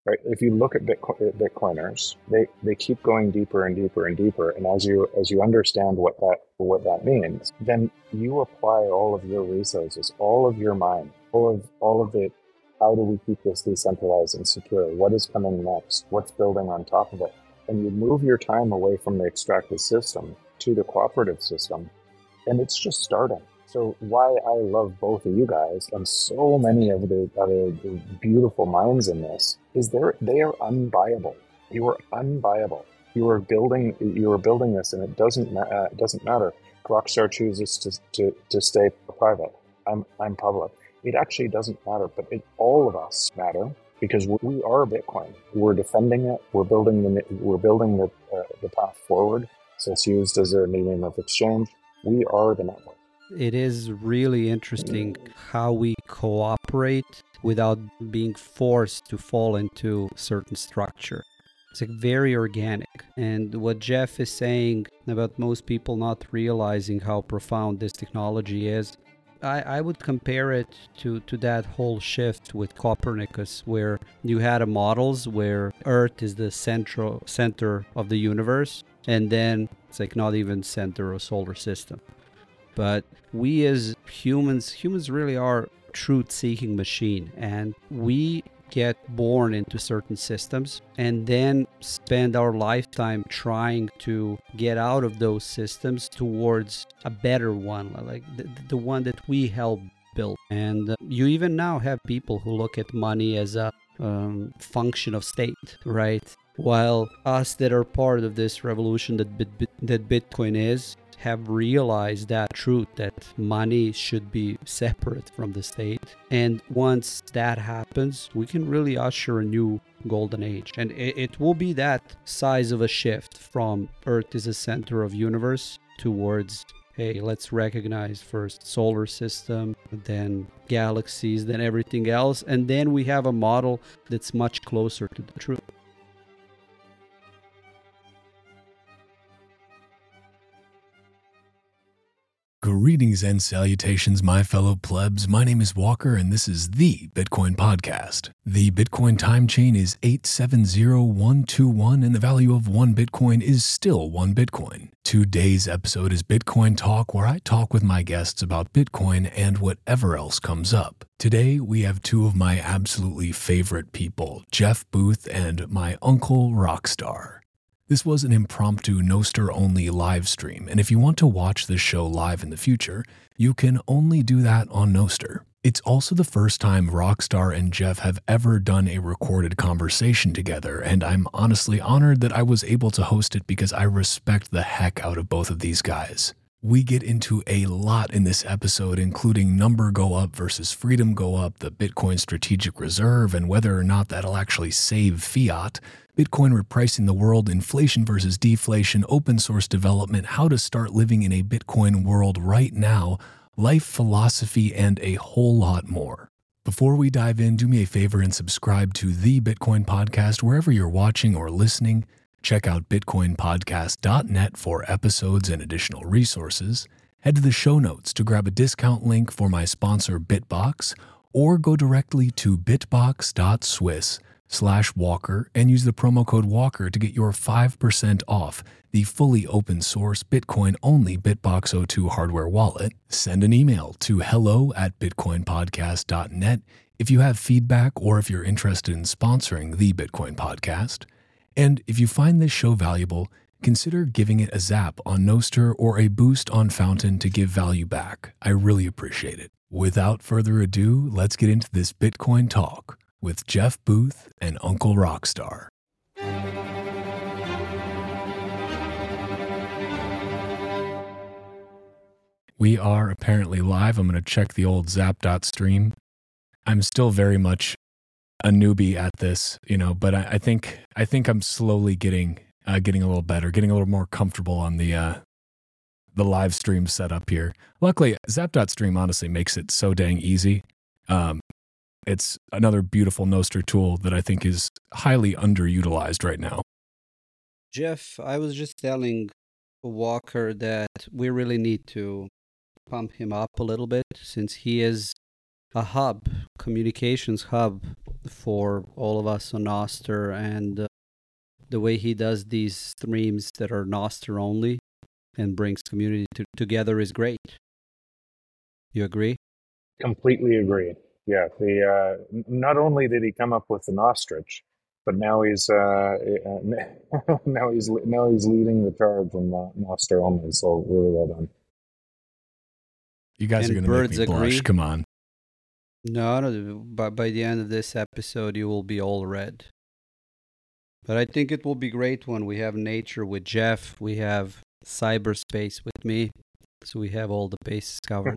right? If you look at Bitcoiners, they keep going deeper and deeper and deeper. And as you understand what that means, then you apply all of your resources, all of your mind, all of it. How do we keep this decentralized and secure? What is coming next? What's building on top of it? And you move your time away from the extractive system to the cooperative system, and it's just starting. So why I love both of you guys and so many of the beautiful minds in this is they are unbuyable. You are unbuyable. You are building this, and it doesn't matter if Rockstar chooses to stay private. I'm public. It actually doesn't matter, but all of us matter because we are Bitcoin. We're defending it. We're building the path forward. So it's used as a medium of exchange. We are the network. It is really interesting how we cooperate without being forced to fall into certain structure. It's like very organic. And what Jeff is saying about most people not realizing how profound this technology is, I would compare it to that whole shift with Copernicus, where you had models where Earth is the center of the universe, and then it's like not even center of solar system. But we as humans really are truth-seeking machine, and we get born into certain systems and then spend our lifetime trying to get out of those systems towards a better one, like the one that we helped build. And you even now have people who look at money as a function of state, right? While us that are part of this revolution that Bitcoin is, have realized that truth, that money should be separate from the state. And once that happens, we can really usher a new golden age. And it will be that size of a shift from Earth is the center of universe towards, hey, let's recognize first solar system, then galaxies, then everything else. And then we have a model that's much closer to the truth. Greetings and salutations, my fellow plebs. My name is Walker, and this is the Bitcoin Podcast. The Bitcoin time chain is 870121, and the value of one Bitcoin is still one Bitcoin. Today's episode is Bitcoin Talk, where I talk with my guests about Bitcoin and whatever else comes up. Today, we have two of my absolutely favorite people, Jeff Booth and my uncle Rockstar. This was an impromptu Nostr-only live stream, and if you want to watch this show live in the future, you can only do that on Nostr. It's also the first time Rockstar and Jeff have ever done a recorded conversation together, and I'm honestly honored that I was able to host it because I respect the heck out of both of these guys. We get into a lot in this episode, including number go up versus freedom go up, the Bitcoin strategic reserve, and whether or not that'll actually save fiat, Bitcoin repricing the world, inflation versus deflation, open source development, how to start living in a Bitcoin world right now, life philosophy, and a whole lot more. Before we dive in, do me a favor and subscribe to the Bitcoin Podcast wherever you're watching or listening. Check out bitcoinpodcast.net for episodes and additional resources. Head to the show notes to grab a discount link for my sponsor Bitbox, or go directly to bitbox.swiss/Walker and use the promo code Walker to get your 5% off the fully open source Bitcoin-only BitBox02 hardware wallet. Send an email to hello@bitcoinpodcast.net if you have feedback or if you're interested in sponsoring the Bitcoin Podcast. And if you find this show valuable, consider giving it a zap on Nostr or a boost on Fountain to give value back. I really appreciate it. Without further ado, let's get into this Bitcoin talk with Jeff Booth and Uncle Rockstar. We are apparently live. I'm going to check the old zap.stream. I'm still very much a newbie at this, but I think I'm slowly getting a little better, getting a little more comfortable on the live stream setup here. Luckily, Zap.stream honestly makes it so dang easy. It's another beautiful Nostr tool that I think is highly underutilized right now. Jeff, I was just telling Walker that we really need to pump him up a little bit, since he is a hub, communications hub for all of us on Nostr, and the way he does these streams that are Nostr only and brings community together is great. You agree? Completely agree. Yeah, not only did he come up with the Nostrich, but now he's now he's leading the charge in Nostr only. So really well done. You guys And are going to make me blush. agree? Come on. No, but by the end of this episode, you will be all red. But I think it will be great when we have nature with Jeff, we have cyberspace with me, so we have all the bases covered.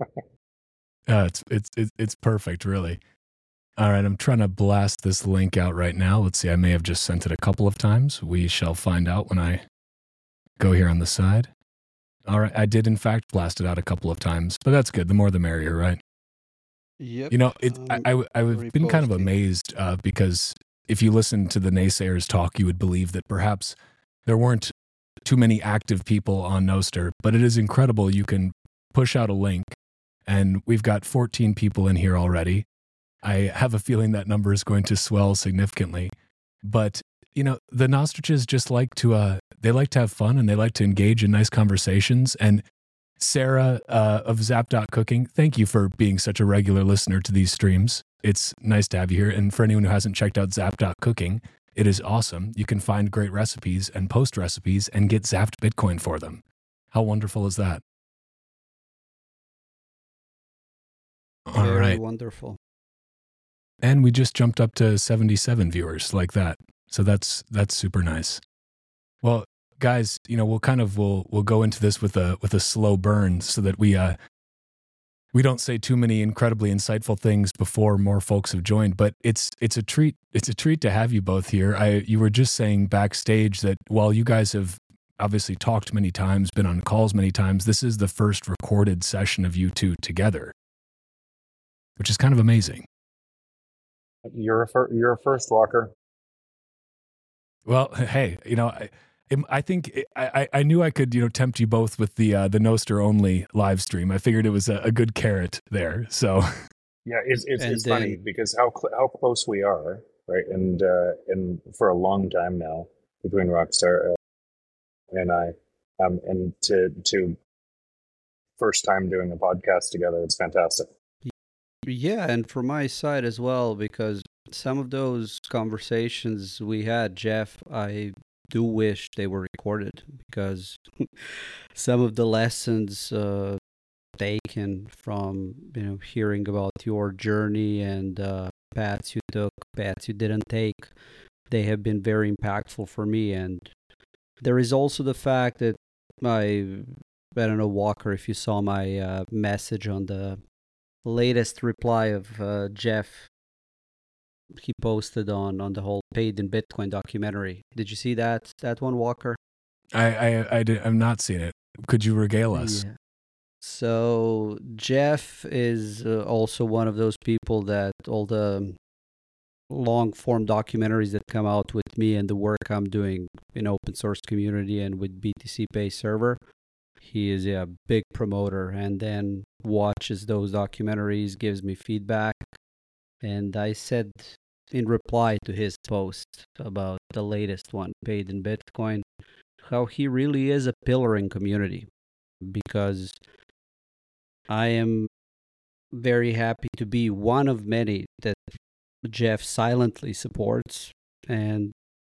It's perfect, really. All right, I'm trying to blast this link out right now. Let's see, I may have just sent it a couple of times. We shall find out when I go here on the side. All right, I did in fact blast it out a couple of times, but that's good. The more the merrier, right? Yep. You know, I've been kind of reposting. amazed because if you listen to the naysayers talk, you would believe that perhaps there weren't too many active people on Nostr, but it is incredible. You can push out a link, and we've got 14 people in here already. I have a feeling that number is going to swell significantly. But, you know, the Nostriches just like to, they like to have fun and they like to engage in nice conversations. And Sarah of Zap.Cooking, thank you for being such a regular listener to these streams. It's nice to have you here. And for anyone who hasn't checked out Zap.Cooking, it is awesome. You can find great recipes and post recipes and get Zapped Bitcoin for them. How wonderful is that? All Very right. wonderful. And we just jumped up to 77 viewers like that. So that's super nice. Well, guys, you know, we'll go into this with a slow burn so that we don't say too many incredibly insightful things before more folks have joined, but it's a treat to have you both here. You were just saying backstage that while you guys have obviously talked many times, been on calls many times, this is the first recorded session of you two together, which is kind of amazing. You're a first, Walker. Well, hey, you know, I think I knew I could, you know, tempt you both with the Nostr only live stream. I figured it was a good carrot there. So yeah, it's funny because how close we are, right? And for a long time now between Rockstar and I, and to first time doing a podcast together, it's fantastic. Yeah, and from my side as well, because some of those conversations we had, Jeff, I do wish they were recorded, because some of the lessons taken from, you know, hearing about your journey and paths you took, paths you didn't take, they have been very impactful for me. And there is also the fact that I don't know, Walker, if you saw my message on the latest reply of Jeff he posted on the whole Paid in Bitcoin documentary. Did you see that one, Walker? I've not seen it. Could you regale us? Yeah. So Jeff is also one of those people that all the long form documentaries that come out with me and the work I'm doing in open source community and with BTC Pay server, he is a big promoter, and then watches those documentaries, gives me feedback. And I said in reply to his post about the latest one, Paid in Bitcoin, how he really is a pillar in community, because I am very happy to be one of many that Jeff silently supports. And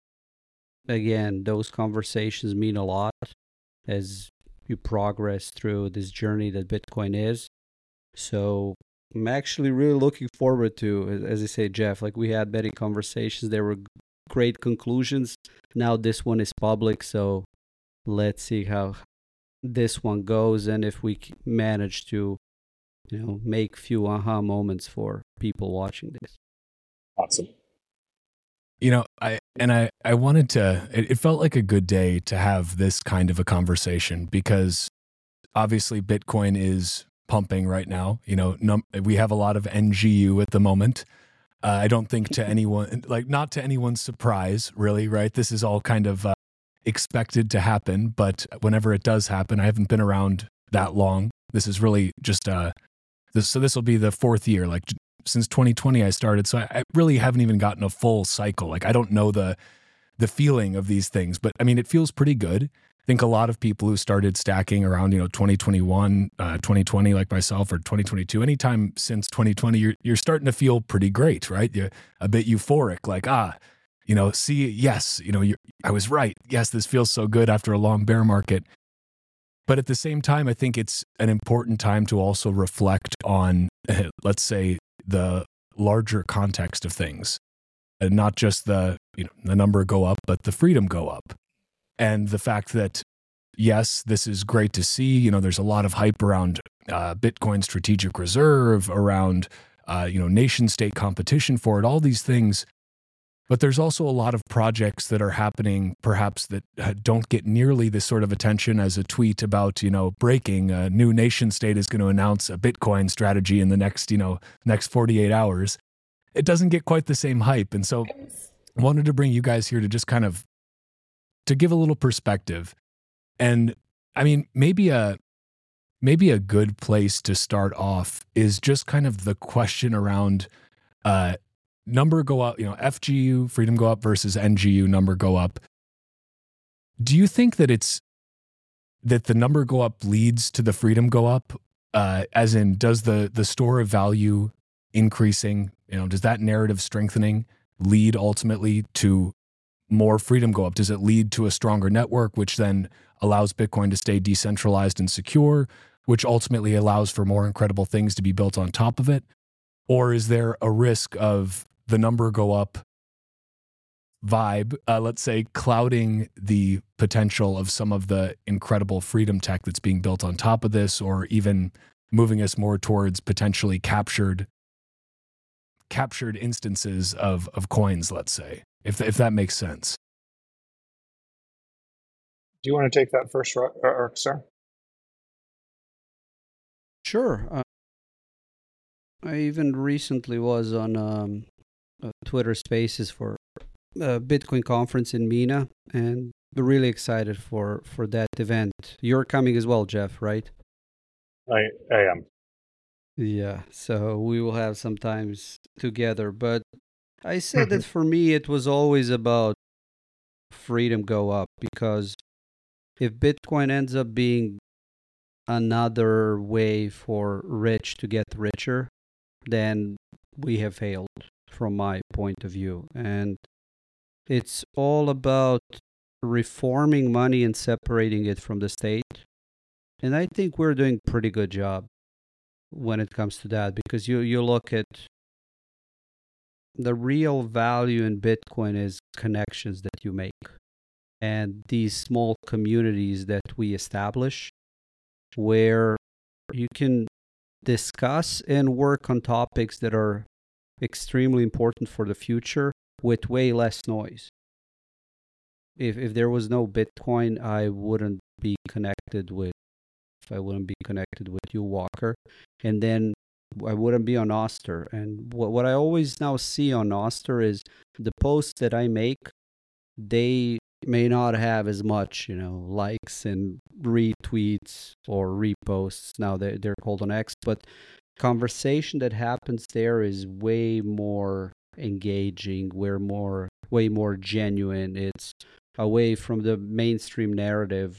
again, those conversations mean a lot as you progress through this journey that Bitcoin is. So I'm actually really looking forward to, as I say, Jeff, like we had many conversations. There were great conclusions. Now this one is public, so let's see how this one goes, and if we manage to, you know, make few aha moments for people watching this. Awesome. You know, I wanted to, it felt like a good day to have this kind of a conversation, because obviously Bitcoin is pumping right now. You know, we have a lot of NGU at the moment. I don't think to anyone, like not to anyone's surprise, really, right? This is all kind of expected to happen, but whenever it does happen, I haven't been around that long. This is really just, so this will be the fourth year, like since 2020 I started, so I really haven't even gotten a full cycle. Like I don't know the feeling of these things, but I mean, it feels pretty good. I think a lot of people who started stacking around, 2021, 2020, like myself, or 2022, anytime since 2020, you're starting to feel pretty great, right? You're a bit euphoric, like, see, yes, I was right. Yes, this feels so good after a long bear market. But at the same time, I think it's an important time to also reflect on, let's say, the larger context of things, and not just the number go up, but the freedom go up. And the fact that, yes, this is great to see. There's a lot of hype around Bitcoin strategic reserve, around, nation state competition for it, all these things. But there's also a lot of projects that are happening, perhaps, that don't get nearly this sort of attention as a tweet about, breaking, a new nation state is going to announce a Bitcoin strategy in the next 48 hours. It doesn't get quite the same hype. And so I wanted to bring you guys here to just kind of, to give a little perspective. And I mean, maybe a good place to start off is just kind of the question around number go up, FGU, freedom go up, versus NGU, number go up. Do you think that that the number go up leads to the freedom go up? As in, does the store of value increasing, does that narrative strengthening lead ultimately to more freedom go up? Does it lead to a stronger network, which then allows Bitcoin to stay decentralized and secure, which ultimately allows for more incredible things to be built on top of it? Or is there a risk of the number go up vibe, let's say, clouding the potential of some of the incredible freedom tech that's being built on top of this, or even moving us more towards potentially captured instances of coins, let's say, if that makes sense? Do you want to take that first, sir? Sure. I even recently was on Twitter Spaces for a Bitcoin conference in Mina, and we're really excited for that event. You're coming as well, Jeff, right? I am. Yeah, so we will have some times together. But I said that for me, it was always about freedom go up, because if Bitcoin ends up being another way for rich to get richer, then we have failed from my point of view. And it's all about reforming money and separating it from the state. And I think we're doing a pretty good job when it comes to that, because you look at the real value in Bitcoin is connections that you make, and these small communities that we establish where you can discuss and work on topics that are extremely important for the future with way less noise. If there was no Bitcoin, I wouldn't be connected with you, Walker, and then I wouldn't be on Oster. And what I always now see on Oster is the posts that I make, they may not have as much, likes and retweets or reposts. Now they're called on X, but conversation that happens there is way more engaging, way more genuine. It's away from the mainstream narrative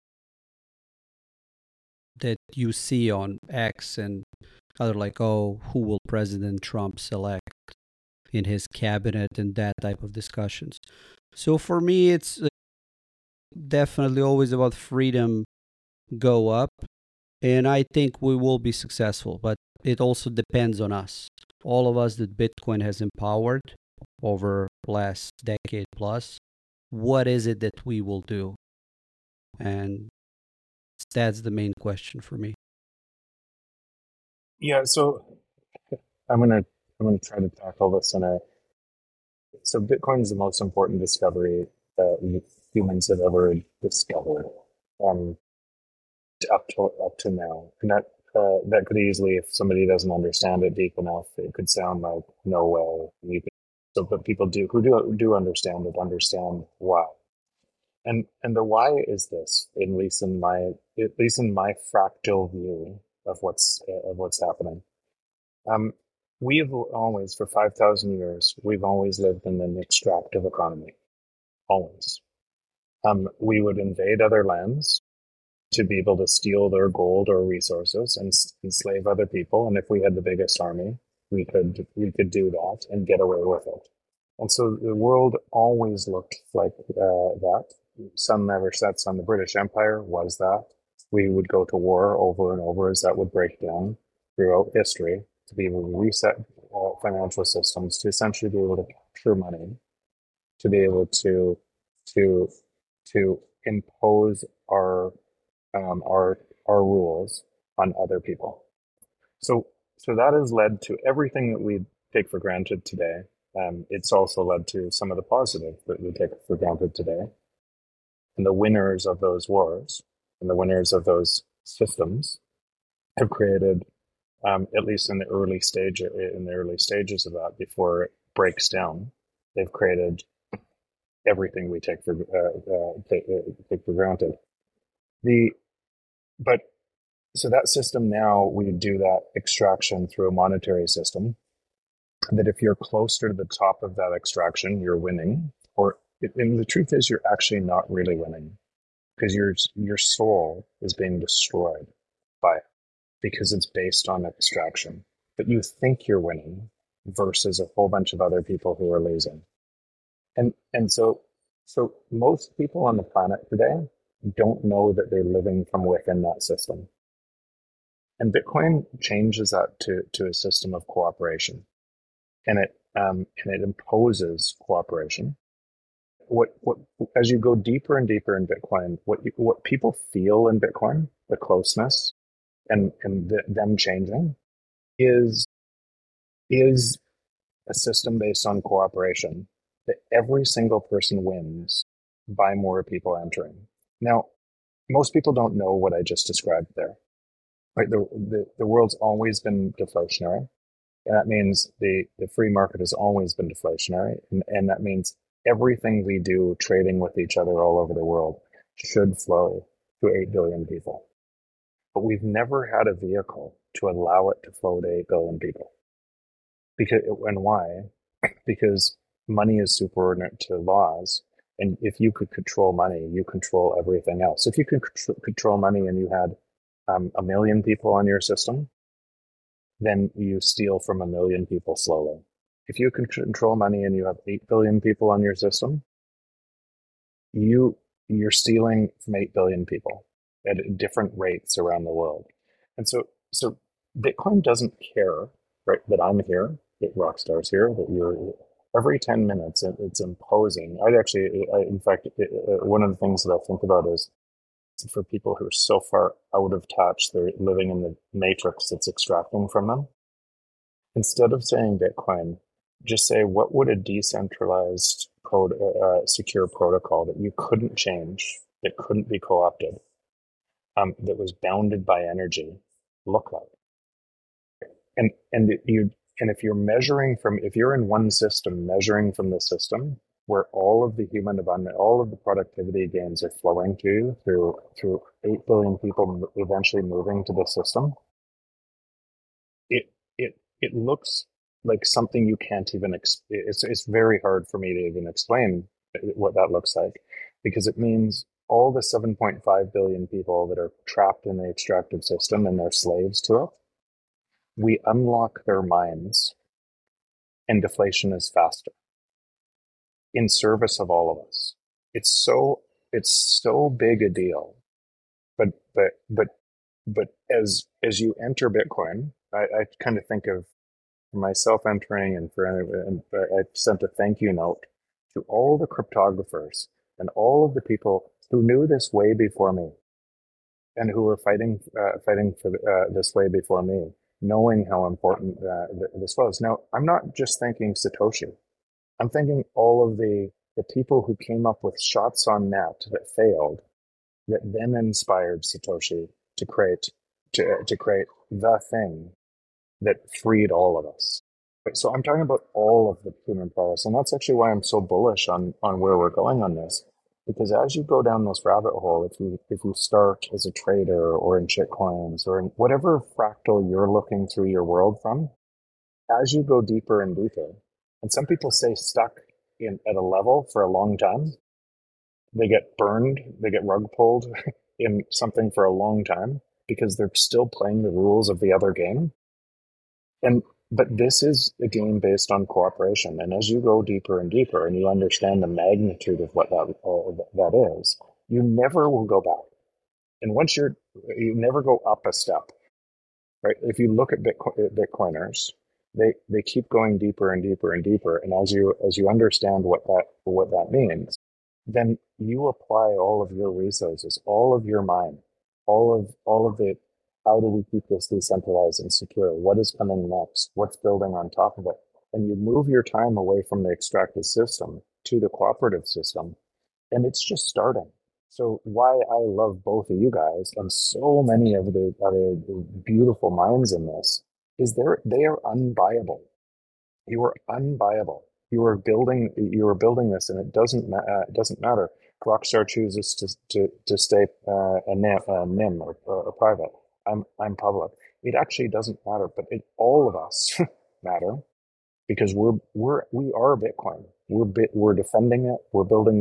that you see on X and other, like, who will President Trump select in his cabinet, and that type of discussions. So for me, it's definitely always about freedom go up, and I think we will be successful, but it also depends on us. All of us that Bitcoin has empowered over last decade plus, what is it that we will do? And that's the main question for me. Yeah, so I'm gonna try to tackle this so Bitcoin is the most important discovery that humans have ever discovered, up to now, and that could easily, if somebody doesn't understand it deep enough, it could sound like no way. But people who do understand it understand why, and the why is this, at least in my fractal view of what's happening. we've always, for 5,000 years, we've always lived in an extractive economy. Always. We would invade other lands to be able to steal their gold or resources and enslave other people. And if we had the biggest army, we could do that and get away with it. And so the world always looked like that. Sun never sets on the British Empire was that. We would go to war over and over as that would break down throughout history to be able to reset financial systems, to essentially be able to capture money, to be able to to impose our rules on other people. So that has led to everything that we take for granted today. It's also led to some of the positive that we take for granted today. And the winners of those wars and the winners of those systems have created, at least in the early stages of that, before it breaks down, they've created everything we take for granted. But so that system now, we do that extraction through a monetary system. That if you're closer to the top of that extraction, you're winning. And the truth is, you're actually not really winning, because your soul is being destroyed by it, because it's based on extraction. But you think you're winning versus a whole bunch of other people who are losing. And so most people on the planet today don't know that they're living from within that system. And Bitcoin changes that to a system of cooperation, and it imposes cooperation. What as you go deeper and deeper in Bitcoin, what people feel in Bitcoin, the closeness and them changing, is a system based on cooperation that every single person wins by more people entering. Now, most people don't know what I just described there. Right, the world's always been deflationary, and that means the free market has always been deflationary, and that means everything we do trading with each other all over the world should flow to 8 billion people. But we've never had a vehicle to allow it to flow to 8 billion people. And why? Because money is subordinate to laws, and if you could control money, you control everything else. If you could control money and you had 1 million people on your system, then you steal from 1 million people slowly. If you can control money and you have 8 billion people on your system, you're stealing from 8 billion people at different rates around the world. And so Bitcoin doesn't care, right, that I'm here, that Rockstar's here, that you're. Every 10 minutes, it's imposing. In fact, one of the things that I think about is, for people who are so far out of touch, they're living in the matrix that's extracting from them. Instead of saying Bitcoin, just say, what would a decentralized secure protocol that you couldn't change, that couldn't be co-opted, that was bounded by energy, look like? And if you're in one system, measuring from the system, where all of the human abundance, all of the productivity gains are flowing to you through 8 billion people eventually moving to the system, it looks like something you can't even. It's very hard for me to even explain what that looks like, because it means all the 7.5 billion people that are trapped in the extractive system and they're slaves to it. We unlock their minds, and deflation is faster, in service of all of us. It's so big a deal. But as you enter Bitcoin, I kind of think of myself entering, and I sent a thank you note to all the cryptographers and all of the people who knew this way before me, and who were fighting for this way before me, knowing how important this was. Now, I'm not just thanking Satoshi. I'm thinking all of the people who came up with shots on net that failed, that then inspired Satoshi to create the thing that freed all of us. So I'm talking about all of the human progress, and that's actually why I'm so bullish on where we're going on this. Because as you go down this rabbit hole, if you start as a trader or in shitcoins or in whatever fractal you're looking through your world from, as you go deeper and deeper, and some people stay stuck at a level for a long time. They get burned, they get rug pulled in something for a long time because they're still playing the rules of the other game. And but this is a game based on cooperation, and as you go deeper and deeper, and you understand the magnitude of what that is, you never will go back. And once you never go up a step, right? If you look at Bitcoiners, they keep going deeper and deeper and deeper, and as you understand what that means, then you apply all of your resources, all of your mind, all of the how do we keep this decentralized and secure? What is coming next? What's building on top of it? And you move your time away from the extractive system to the cooperative system, and it's just starting. So why I love both of you guys and so many of the other beautiful minds in this is they are unbuyable. You are unbuyable. You are building this, and it doesn't matter. Rockstar chooses to stay a NIM or private. I'm public. It actually doesn't matter, but all of us matter because we are Bitcoin. We're defending it. We're building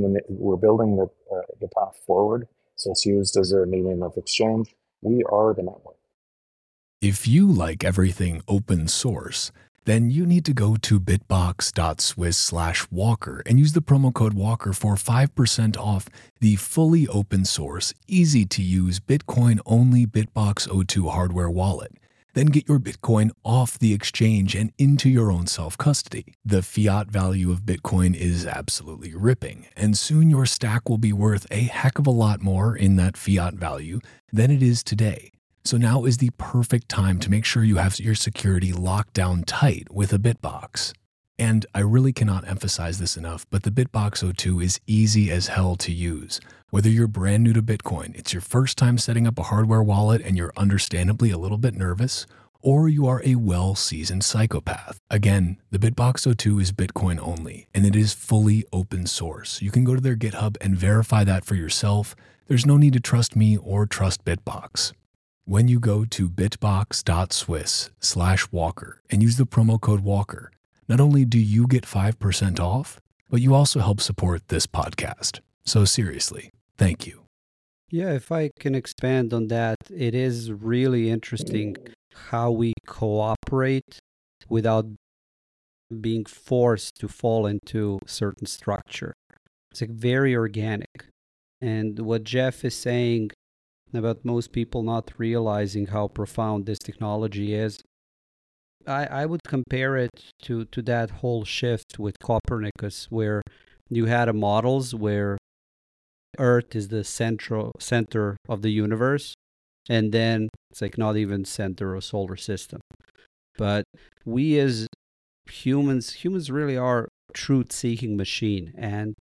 the path forward. So it's used as a medium of exchange. We are the network. If you like everything open source, then you need to go to bitbox.swiss/Walker and use the promo code Walker for 5% off the fully open source, easy to use Bitcoin only BitBox02 hardware wallet. Then get your Bitcoin off the exchange and into your own self-custody. The fiat value of Bitcoin is absolutely ripping, and soon your stack will be worth a heck of a lot more in that fiat value than it is today. So now is the perfect time to make sure you have your security locked down tight with a Bitbox. And I really cannot emphasize this enough, but the BitBox02 is easy as hell to use. Whether you're brand new to Bitcoin, it's your first time setting up a hardware wallet and you're understandably a little bit nervous, or you are a well-seasoned psychopath. Again, the BitBox02 is Bitcoin only, and it is fully open source. You can go to their GitHub and verify that for yourself. There's no need to trust me or trust Bitbox. When you go to bitbox.swiss/Walker and use the promo code Walker, not only do you get 5% off, but you also help support this podcast. So seriously, thank you. Yeah, if I can expand on that, it is really interesting how we cooperate without being forced to fall into certain structure. It's like very organic. And what Jeff is saying about most people not realizing how profound this technology is, I would compare it to that whole shift with Copernicus, where you had models where Earth is the center of the universe, and then it's like not even center of solar system. But we as humans really are truth-seeking machine, and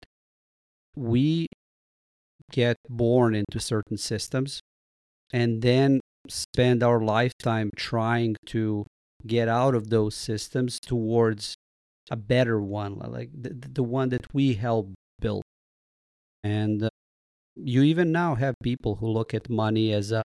we get born into certain systems and then spend our lifetime trying to get out of those systems towards a better one, like the one that we helped build. And you even now have people who look at money as a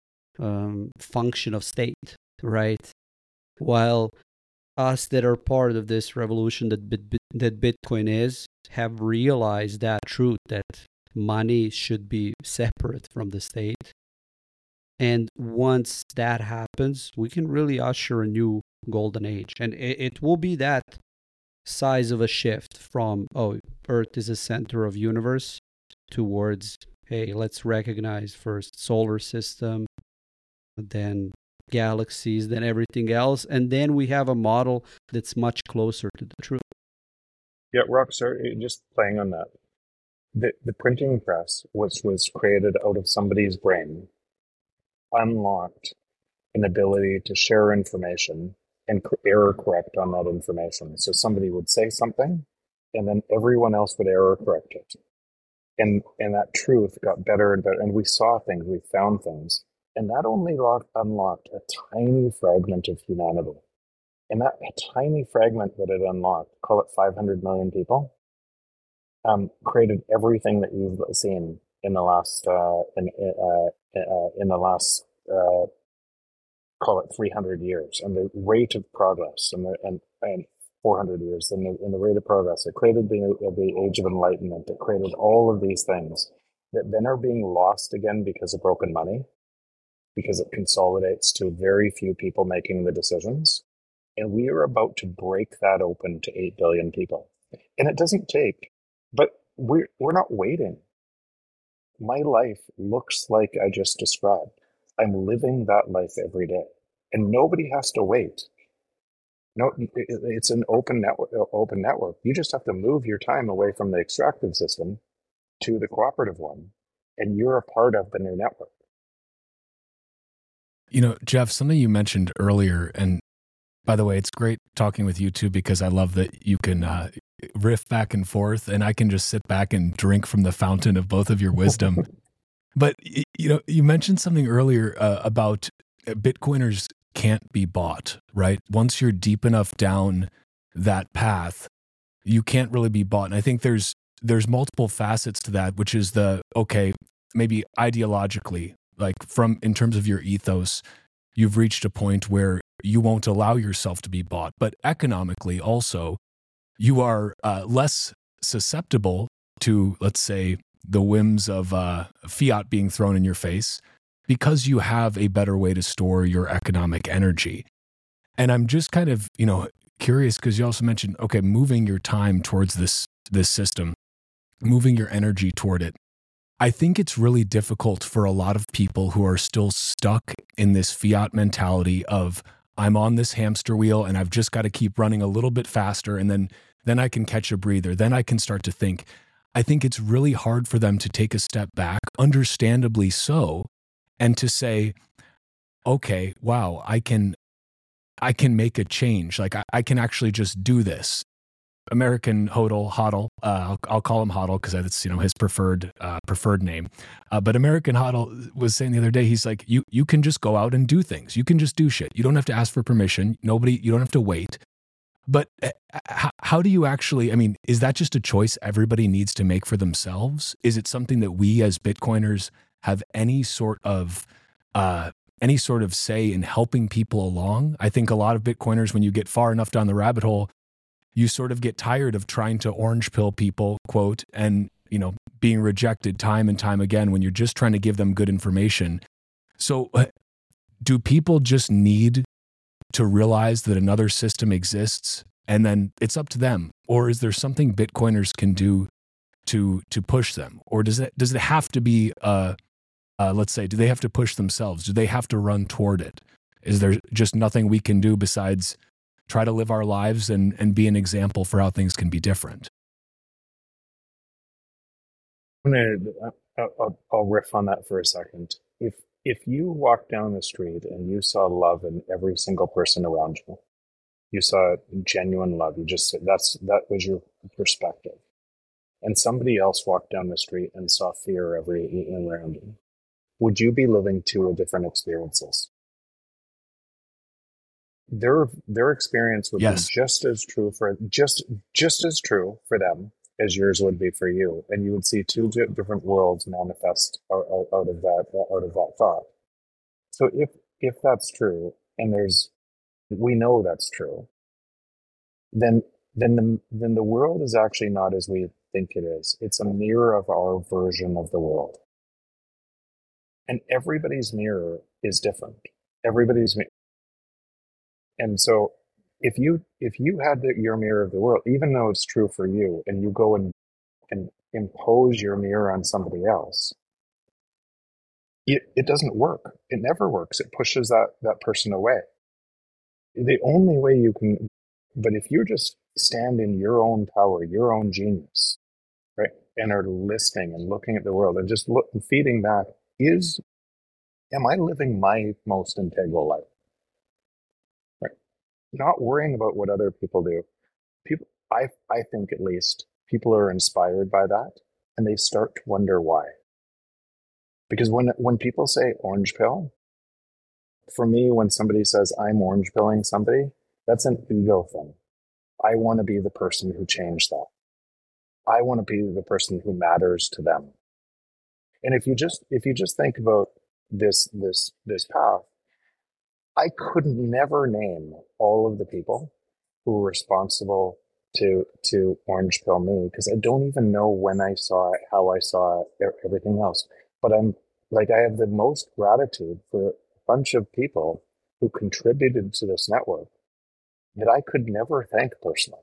function of state, right? While us that are part of this revolution that Bitcoin is have realized that truth, that money should be separate from the state. And once that happens, we can really usher a new golden age. And it will be that size of a shift from, Earth is a center of universe, towards, hey, let's recognize first solar system, then galaxies, then everything else. And then we have a model that's much closer to the truth. Yeah, Rockstar, just playing on that. The printing press was created out of somebody's brain, unlocked an ability to share information and error correct on that information. So somebody would say something, and then everyone else would error correct it. And that truth got better and better. And we saw things, we found things. And that only unlocked a tiny fragment of humanity. And that tiny fragment that it unlocked, call it 500 million people, created everything that you've seen in the last call it 300 years, and the rate of progress, and 400 years, and the rate of progress. It created the Age of Enlightenment. It created all of these things that then are being lost again because of broken money, because it consolidates to very few people making the decisions. And we are about to break that open to 8 billion people. And it doesn't take, but we're not waiting. My life looks like I just described. I'm living that life every day. And nobody has to wait. No, it's an open network. You just have to move your time away from the extractive system to the cooperative one, and you're a part of the new network. You know, Jeff, something you mentioned earlier, and by the way, it's great talking with you too, because I love that you can riff back and forth, and I can just sit back and drink from the fountain of both of your wisdom. But, you know, you mentioned something earlier about Bitcoiners can't be bought, right? Once you're deep enough down that path, you can't really be bought. And I think there's multiple facets to that, which is okay, maybe ideologically, like in terms of your ethos, you've reached a point where you won't allow yourself to be bought. But economically also, you are less susceptible to, let's say, the whims of fiat being thrown in your face, because you have a better way to store your economic energy. And I'm just kind of, curious, because you also mentioned, okay, moving your time towards this system, moving your energy toward it. I think it's really difficult for a lot of people who are still stuck in this fiat mentality of, I'm on this hamster wheel and I've just got to keep running a little bit faster, and then I can catch a breather. Then I can start to think. I think it's really hard for them to take a step back, understandably so, and to say, okay, wow, I can make a change. Like I can actually just do this. American HODL, I'll call him HODL because that's his preferred name. But American HODL was saying the other day, he's like, you can just go out and do things. You can just do shit. You don't have to ask for permission. You don't have to wait. But how do you actually? I mean, is that just a choice everybody needs to make for themselves? Is it something that we as Bitcoiners have any sort of say in helping people along? I think a lot of Bitcoiners, when you get far enough down the rabbit hole, you sort of get tired of trying to orange pill people, quote, and being rejected time and time again when you're just trying to give them good information. So do people just need to realize that another system exists and then it's up to them? Or is there something Bitcoiners can do to push them? Or does it have to be let's say, do they have to push themselves? Do they have to run toward it? Is there just nothing we can do besides try to live our lives and be an example for how things can be different? I'll riff on that for a second. If you walked down the street and you saw love in every single person around you, you saw genuine love, that was your perspective. And somebody else walked down the street and saw fear around you, would you be living two different experiences? Their experience would be just as true for them as yours would be for you, and you would see two different worlds manifest out of that thought. So if that's true, and we know that's true, then the world is actually not as we think it is. It's a mirror of our version of the world. And everybody's mirror is different. And so if you had your mirror of the world, even though it's true for you, and you go and impose your mirror on somebody else, it doesn't work. It never works. It pushes that person away. The only way you can, but if you just stand in your own power, your own genius, right, and are listening and looking at the world and just feeding back, am I living my most integral life? Right. Not worrying about what other people do. I think at least people are inspired by that, and they start to wonder why. Because when people say orange pill, for me, when somebody says I'm orange pilling somebody, that's an ego thing. I want to be the person who changed that. I want to be the person who matters to them. And if you just think about this path, I could never name all of the people who were responsible to Orange Pill Me, because I don't even know when I saw it, how I saw it, everything else. But I'm like, I have the most gratitude for a bunch of people who contributed to this network that I could never thank personally.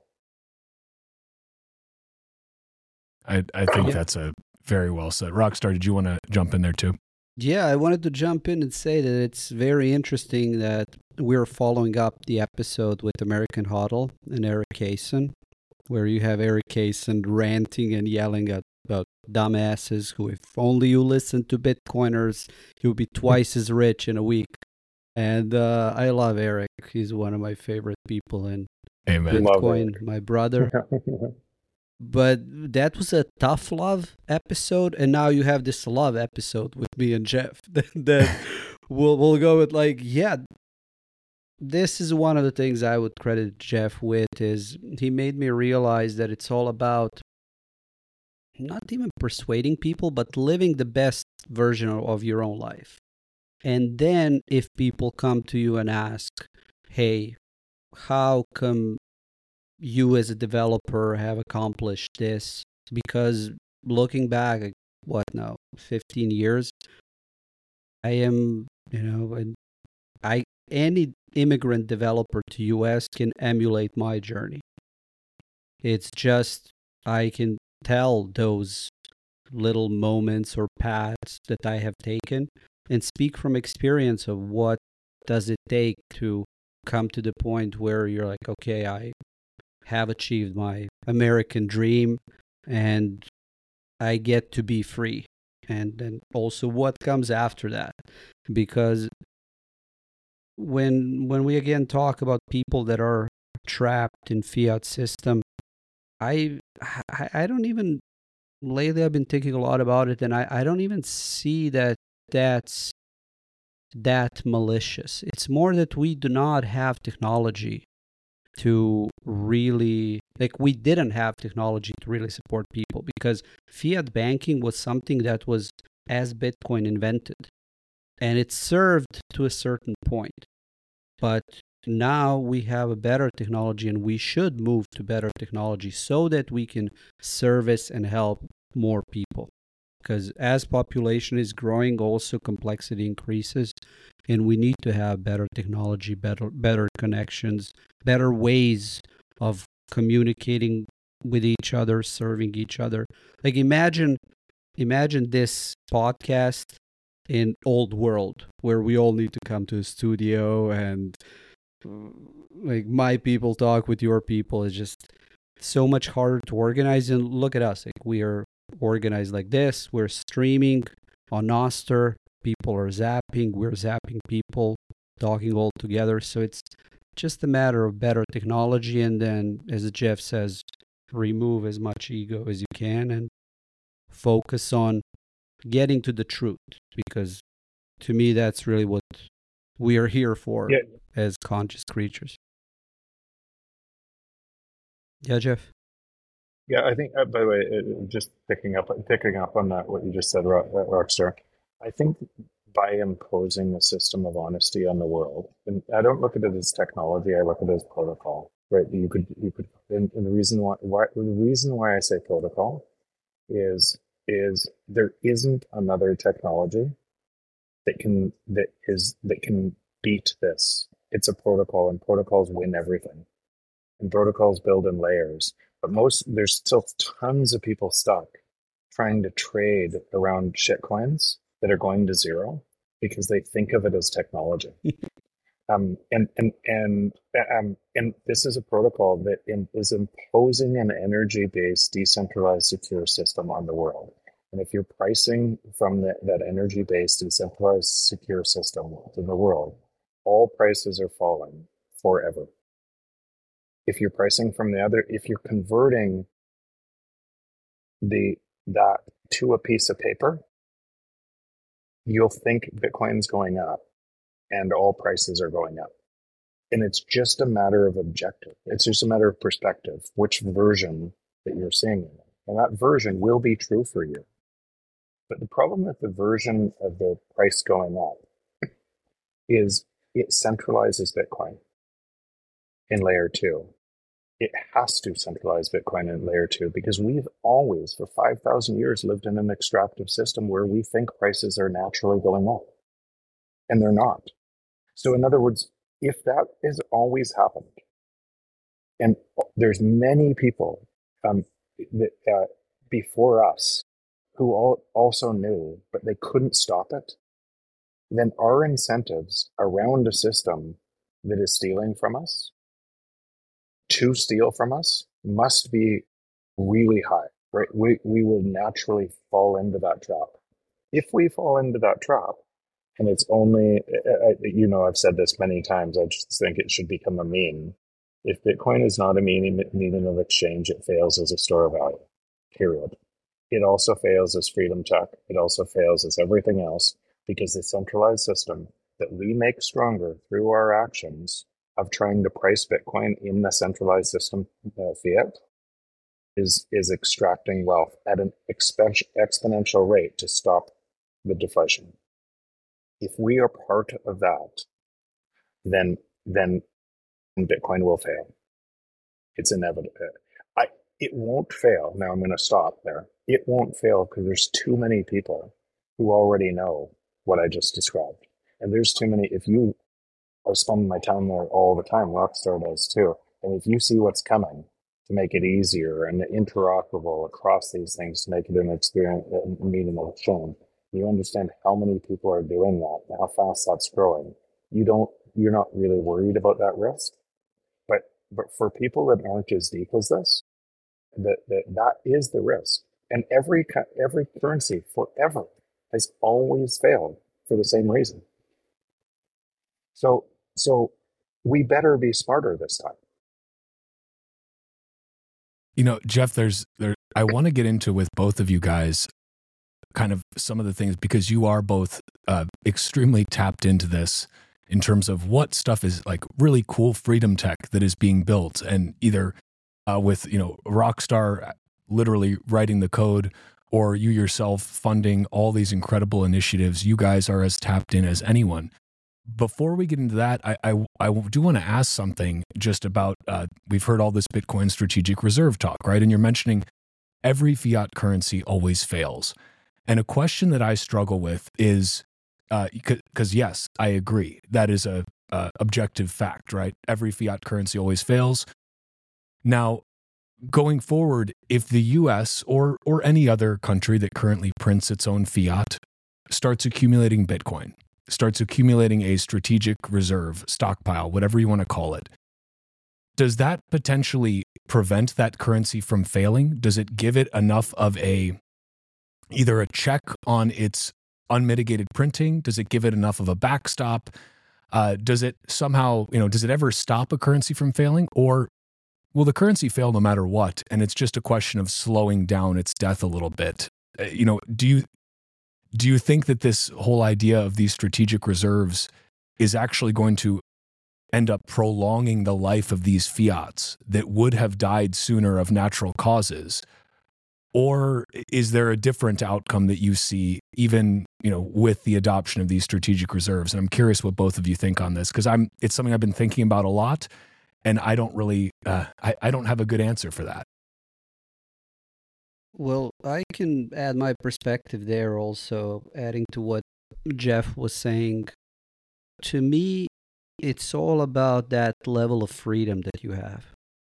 I think that's a very well said. Rockstar, did you want to jump in there too? Yeah, I wanted to jump in and say that it's very interesting that we're following up the episode with American Huddle and Eric Kaysen, where you have Eric Kaysen ranting and yelling about dumbasses who, if only you listen to Bitcoiners, you'll be twice as rich in a week. And I love Eric. He's one of my favorite people in Amen. Bitcoin, my brother. But that was a tough love episode, and now you have this love episode with me and Jeff. that we'll go with, like, yeah, this is one of the things I would credit Jeff with, is he made me realize that it's all about not even persuading people, but living the best version of your own life. And then if people come to you and ask, hey, how come you as a developer have accomplished this? Because looking back at 15 years, I am, any immigrant developer to US can emulate my journey. It's just, I can tell those little moments or paths that I have taken and speak from experience of what does it take to come to the point where you're like, okay, I have achieved my American dream and I get to be free. And then also what comes after that. Because when we again talk about people that are trapped in fiat system, I don't even, lately I've been thinking a lot about it, and I don't even see that's that malicious. It's more that we do not have technology to really, like, we didn't have technology to really support people, because fiat banking was something that was as Bitcoin invented, and it served to a certain point. But now we have a better technology, and we should move to better technology so that we can service and help more people. Because as population is growing, also complexity increases, and we need to have better technology, better connections, better ways of communicating with each other, serving each other. Like, imagine this podcast in old world where we all need to come to a studio and like my people talk with your people. Is just so much harder to organize. And look at us, like, we are organized like this. We're streaming on Nostr. People are zapping. We're zapping people, talking all together. So it's just a matter of better technology. And then, as Jeff says, remove as much ego as you can and focus on getting to the truth. Because to me, that's really what we are here for as conscious creatures. Yeah, Jeff? Yeah, I think, by the way, just picking up on that, what you just said, Rockstar, I think by imposing a system of honesty on the world, and I don't look at it as technology, I look at it as protocol, right? You could, and the reason why I say protocol is there isn't another technology that can beat this. It's a protocol, and protocols win everything, and protocols build in layers. But there's still tons of people stuck trying to trade around shitcoins that are going to zero because they think of it as technology. And this is a protocol that is imposing an energy-based, decentralized, secure system on the world. And if you're pricing from that energy-based, decentralized, secure system in the world, all prices are falling forever. If you're pricing from if you're converting that to a piece of paper, you'll think Bitcoin's going up and all prices are going up. And it's just a matter of objective. It's just a matter of perspective, which version that you're seeing in it. And that version will be true for you. But the problem with the version of the price going up is it centralizes Bitcoin in layer 2. It has to centralize Bitcoin in layer 2 because we've always, for 5,000 years, lived in an extractive system where we think prices are naturally going up, and they're not. So in other words, if that has always happened, and there's many people that, before us who also knew, but they couldn't stop it, then our incentives around a system that is stealing from us to steal from us must be really high, right? We will naturally fall into that trap. If we fall into that trap, and it's only, I've said this many times, I just think it should become a meme. If Bitcoin is not a medium of exchange, it fails as a store of value, period. It also fails as freedom tech. It also fails as everything else because the centralized system that we make stronger through our actions of trying to price Bitcoin in the centralized system, fiat, is extracting wealth at an exponential rate to stop the deflation. If we are part of that, then Bitcoin will fail. It's inevitable. It won't fail. Now I'm going to stop there. It won't fail because there's too many people who already know what I just described. And there's too many, I spend my time there all the time, Rockstar does too. And if you see what's coming to make it easier and interoperable across these things to make it an experience, a medium of exchange, you understand how many people are doing that and how fast that's growing. You're not really worried about that risk. But for people that aren't as deep as this, that is the risk. And every currency forever has always failed for the same reason. So we better be smarter this time. Jeff, I want to get into with both of you guys kind of some of the things, because you are both extremely tapped into this in terms of what stuff is like really cool freedom tech that is being built, and either with Rockstar literally writing the code, or you yourself funding all these incredible initiatives. You guys are as tapped in as anyone. Before we get into that, I do want to ask something just about, we've heard all this Bitcoin strategic reserve talk, right? And you're mentioning every fiat currency always fails. And a question that I struggle with is, because yes, I agree, that is a objective fact, right? Every fiat currency always fails. Now, going forward, if the US or any other country that currently prints its own fiat starts accumulating Bitcoin, starts accumulating a strategic reserve, stockpile, whatever you want to call it, does that potentially prevent that currency from failing? Does it give it enough of either a check on its unmitigated printing? Does it give it enough of a backstop? Does it somehow, does it ever stop a currency from failing? Or will the currency fail no matter what? And it's just a question of slowing down its death a little bit. Do you think that this whole idea of these strategic reserves is actually going to end up prolonging the life of these fiats that would have died sooner of natural causes? Or is there a different outcome that you see even, with the adoption of these strategic reserves? And I'm curious what both of you think on this, because it's something I've been thinking about a lot, and I don't really, I don't have a good answer for that. Well, I can add my perspective there also, adding to what Jeff was saying. To me, it's all about that level of freedom that you have.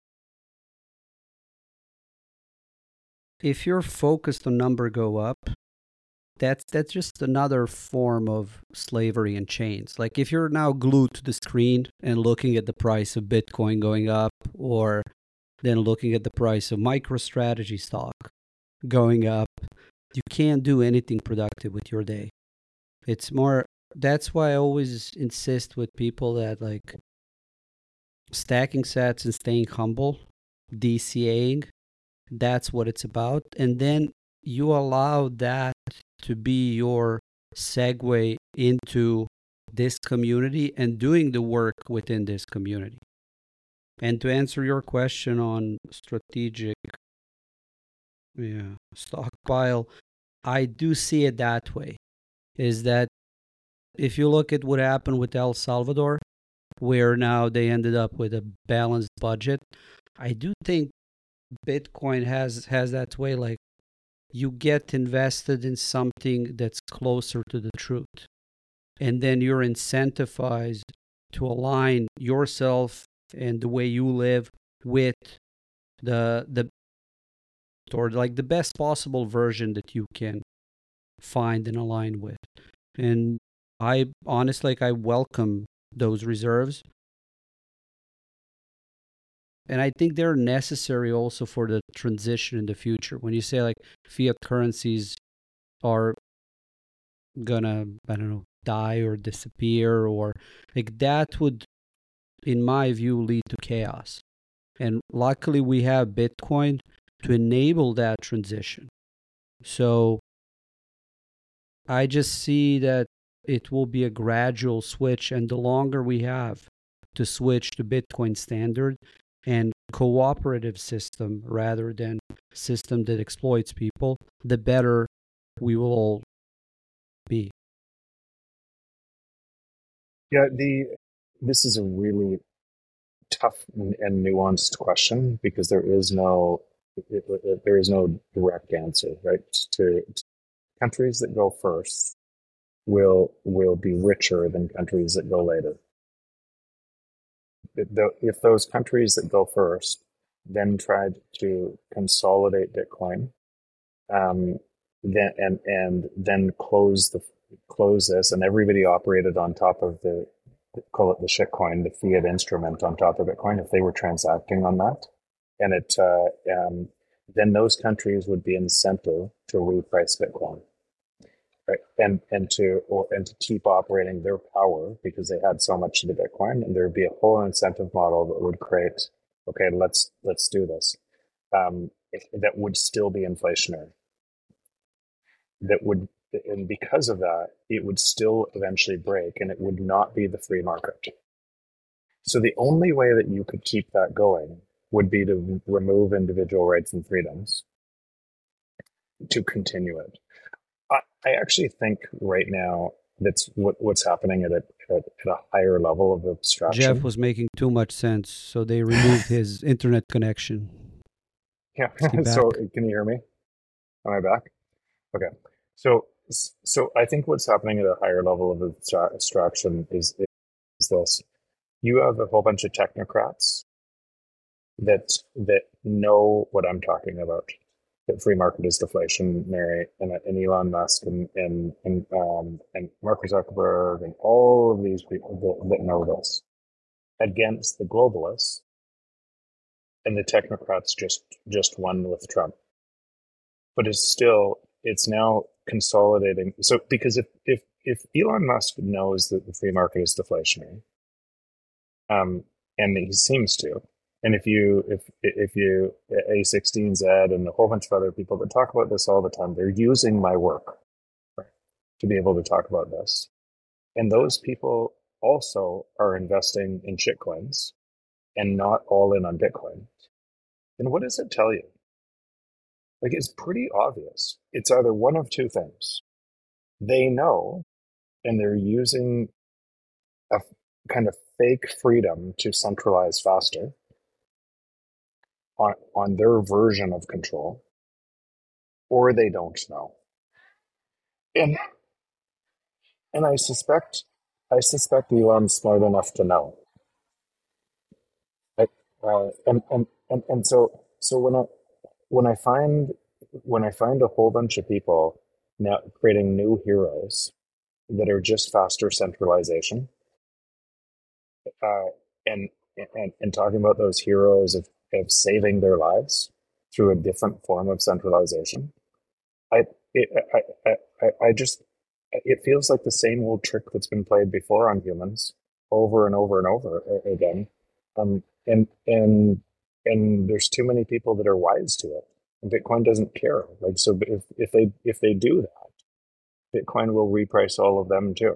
If you're focused on number go up, that's just another form of slavery and chains. Like if you're now glued to the screen and looking at the price of Bitcoin going up, or then looking at the price of MicroStrategy stock going up, you can't do anything productive with your day. It's more, that's why I always insist with people that like stacking sats and staying humble, DCAing, that's what it's about. And then you allow that to be your segue into this community and doing the work within this community. And to answer your question on strategic stockpile, I do see it that way, is that if you look at what happened with El Salvador, where now they ended up with a balanced budget, I do think Bitcoin has that way, like you get invested in something that's closer to the truth. And then you're incentivized to align yourself and the way you live with the or like the best possible version that you can find and align with. And I honestly, like, I welcome those reserves. And I think they're necessary also for the transition in the future. When you say like fiat currencies are gonna, I don't know, die or disappear, or like that would, in my view, lead to chaos. And luckily we have Bitcoin to enable that transition. So I just see that it will be a gradual switch, and the longer we have to switch to Bitcoin standard and cooperative system rather than system that exploits people, the better we will all be. Yeah, this is a really tough and nuanced question because there is no direct answer, right? To countries that go first will be richer than countries that go later. If those countries that go first then tried to consolidate Bitcoin, then close this, and everybody operated on top of call it the shitcoin, the fiat instrument on top of Bitcoin, if they were transacting on that, and then those countries would be incentive to reprice Bitcoin, right? And to keep operating their power because they had so much of the Bitcoin, and there would be a whole incentive model that would create, okay, let's do this. That would still be inflationary. And because of that, it would still eventually break, and it would not be the free market. So the only way that you could keep that going would be to remove individual rights and freedoms to continue it. I actually think right now that's what's happening at a higher level of abstraction. Jeff was making too much sense, so they removed his internet connection. Yeah. So can you hear me? Am I back? Okay. So I think what's happening at a higher level of abstraction is this. You have a whole bunch of technocrats that know what I'm talking about. That free market is deflationary, and Elon Musk and Mark Zuckerberg and all of these people that know this, against the globalists, and the technocrats just won with Trump. But it's now consolidating. So because if Elon Musk knows that the free market is deflationary, and he seems to, and if you A16Z and a whole bunch of other people that talk about this all the time, they're using my work, right, to be able to talk about this. And those people also are investing in shitcoins and not all in on Bitcoin. And what does it tell you? Like, it's pretty obvious. It's either one of two things. They know, and they're using a kind of fake freedom to centralize faster on their version of control, or they don't know. And I suspect Elon's smart enough to know. And so when I find a whole bunch of people now creating new heroes that are just faster centralization, and talking about those heroes of saving their lives through a different form of centralization, it feels like the same old trick that's been played before on humans over and over and over again. And there's too many people that are wise to it. And Bitcoin doesn't care. Like, so if they do that, Bitcoin will reprice all of them too.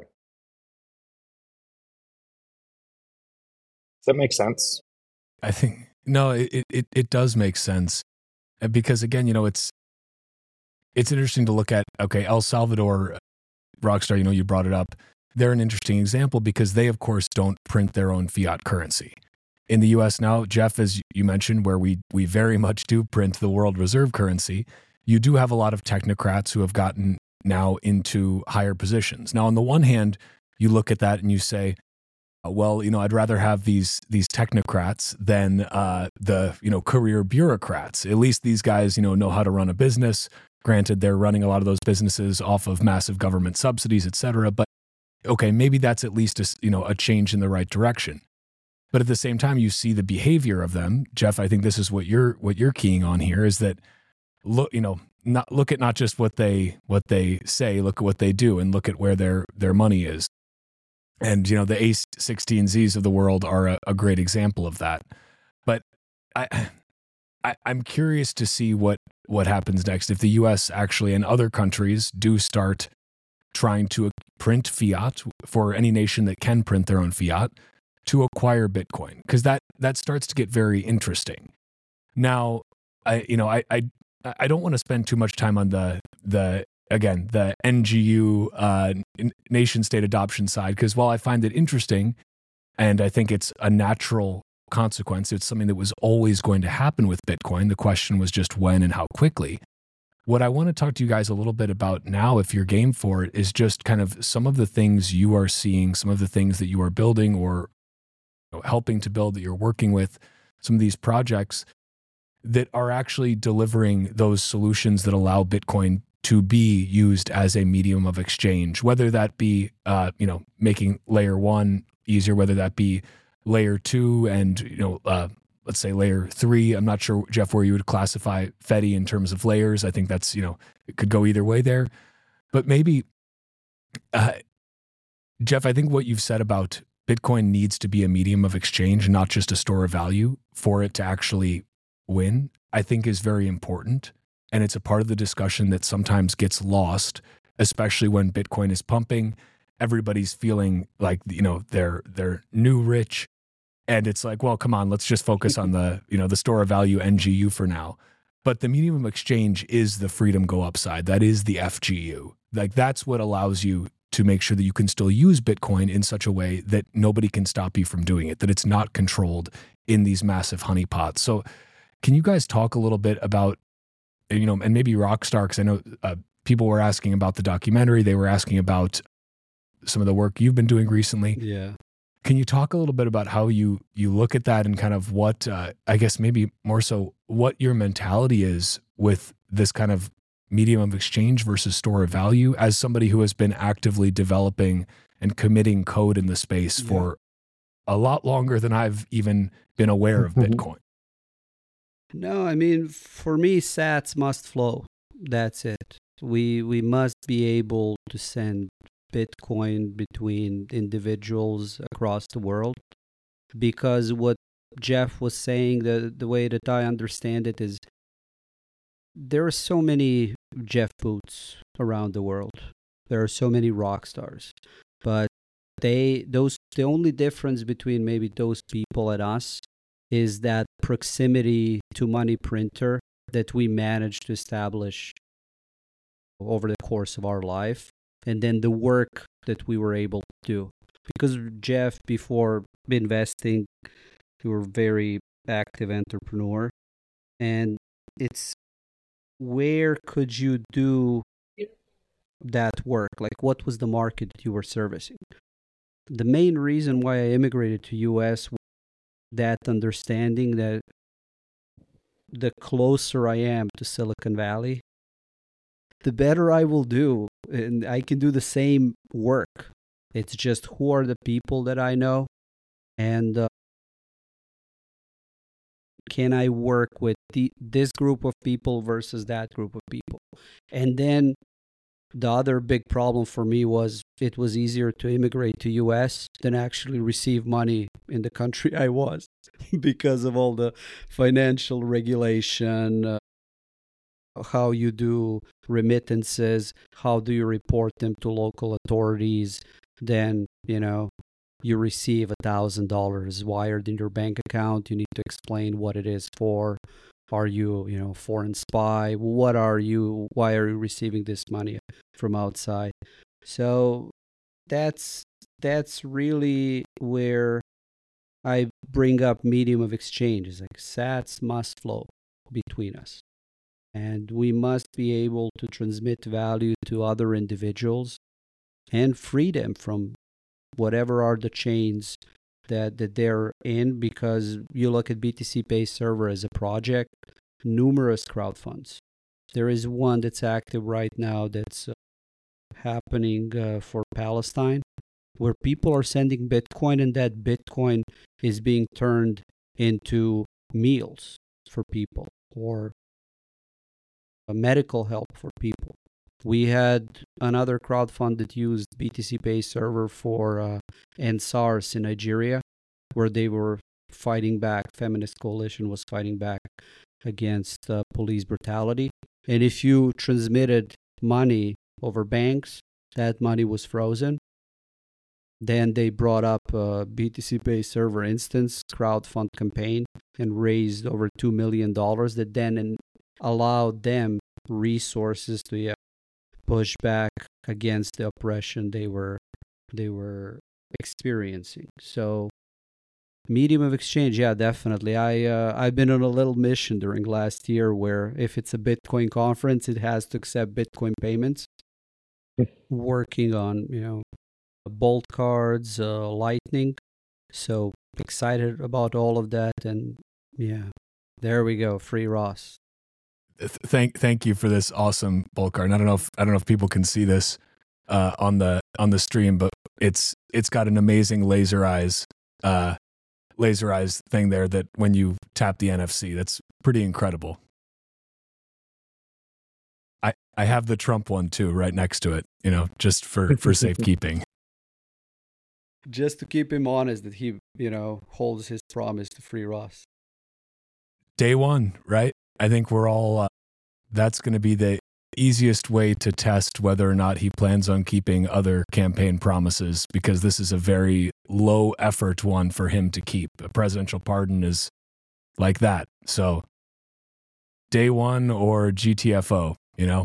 Does that make sense? I think, no, it does make sense. Because again, it's interesting to look at, okay, El Salvador, Rockstar, you brought it up. they're an interesting example because they, of course, don't print their own fiat currency. In the U.S. now, Jeff, as you mentioned, where we very much do print the world reserve currency, you do have a lot of technocrats who have gotten now into higher positions. Now, on the one hand, you look at that and you say, well, I'd rather have these technocrats than the career bureaucrats. At least these guys, know how to run a business. Granted, they're running a lot of those businesses off of massive government subsidies, et cetera. But okay, maybe that's at least a change in the right direction. But at the same time, you see the behavior of them, Jeff. I think this is what you're keying on here is that look at not just what they say, look at what they do, and look at where their money is. And the A16Zs of the world are a great example of that. But I'm curious to see what happens next if the U.S. actually and other countries do start trying to print fiat for any nation that can print their own fiat to acquire Bitcoin, because that starts to get very interesting. Now, I don't want to spend too much time on the NGU nation state adoption side, because while I find it interesting and I think it's a natural consequence, it's something that was always going to happen with Bitcoin. The question was just when and how quickly. What I want to talk to you guys a little bit about now, if you're game for it, is just kind of some of the things you are seeing, some of the things that you are building or helping to build, that you're working with, some of these projects that are actually delivering those solutions that allow Bitcoin to be used as a medium of exchange, whether that be, making layer 1 easier, whether that be layer 2 and, let's say layer 3. I'm not sure, Jeff, where you would classify Fedi in terms of layers. I think that's, it could go either way there. But maybe, Jeff, I think what you've said about Bitcoin needs to be a medium of exchange, not just a store of value for it to actually win, I think is very important. And it's a part of the discussion that sometimes gets lost, especially when Bitcoin is pumping. Everybody's feeling like, they're new rich. And it's like, well, come on, let's just focus on the store of value NGU for now. But the medium of exchange is the Freedom Go Upside. That is the FGU. Like, that's what allows you to make sure that you can still use Bitcoin in such a way that nobody can stop you from doing it, that it's not controlled in these massive honeypots. So can you guys talk a little bit about, and maybe Rockstar, because I know people were asking about the documentary. They were asking about some of the work you've been doing recently. Yeah. Can you talk a little bit about how you look at that and kind of what, I guess maybe more so what your mentality is with this kind of medium of exchange versus store of value as somebody who has been actively developing and committing code in the space for a lot longer than I've even been aware of Bitcoin? No, I mean, for me, sats must flow. That's it. We must be able to send Bitcoin between individuals across the world, because what Jeff was saying, the way that I understand it is there are so many Jeff Boots around the world. There are so many rock stars, but the only difference between maybe those people and us is that proximity to money printer that we managed to establish over the course of our life, and then the work that we were able to do. Because Jeff, before investing, you were a very active entrepreneur, and it's where could you do that work? Like, what was the market that you were servicing? The main reason why I immigrated to US was that understanding that the closer I am to Silicon Valley, the better I will do, and I can do the same work. It's just who are the people that I know, and can I work with this group of people versus that group of people? And then the other big problem for me was it was easier to immigrate to US than actually receive money in the country I was because of all the financial regulation, how you do remittances, how do you report them to local authorities. Then, you receive $1,000 wired in your bank account. You need to explain what it is for. Are you, foreign spy? What are you? Why are you receiving this money from outside? So that's really where I bring up medium of exchange. It's like sats must flow between us. And we must be able to transmit value to other individuals and free them from whatever are the chains that they're in, because you look at BTC Pay Server as a project, numerous crowd funds. There is one that's active right now that's happening for Palestine, where people are sending Bitcoin, and that Bitcoin is being turned into meals for people or medical help for people. We had another crowdfund that used BTC Pay Server for NSARS in Nigeria, where they were fighting back. Feminist Coalition was fighting back against police brutality. And if you transmitted money over banks, that money was frozen. Then they brought up a BTC Pay Server instance crowdfund campaign and raised over $2 million that then allowed them resources to push back against the oppression they were experiencing. So medium of exchange, yeah, definitely. I've been on a little mission during last year where if it's a Bitcoin conference, it has to accept Bitcoin payments. Working on Bolt cards, Lightning. So excited about all of that, and yeah, there we go, free Ross. Thank you for this awesome Bolt card. And I don't know if people can see this on the stream, but it's got an amazing laser eyes thing there that when you tap the NFC, that's pretty incredible. I have the Trump one too right next to it, just for safekeeping. Just to keep him honest that he, holds his promise to free Ross. Day one, right? I think we're all, that's going to be the easiest way to test whether or not he plans on keeping other campaign promises, because this is a very low effort one for him to keep. A presidential pardon is like that. So day one or GTFO,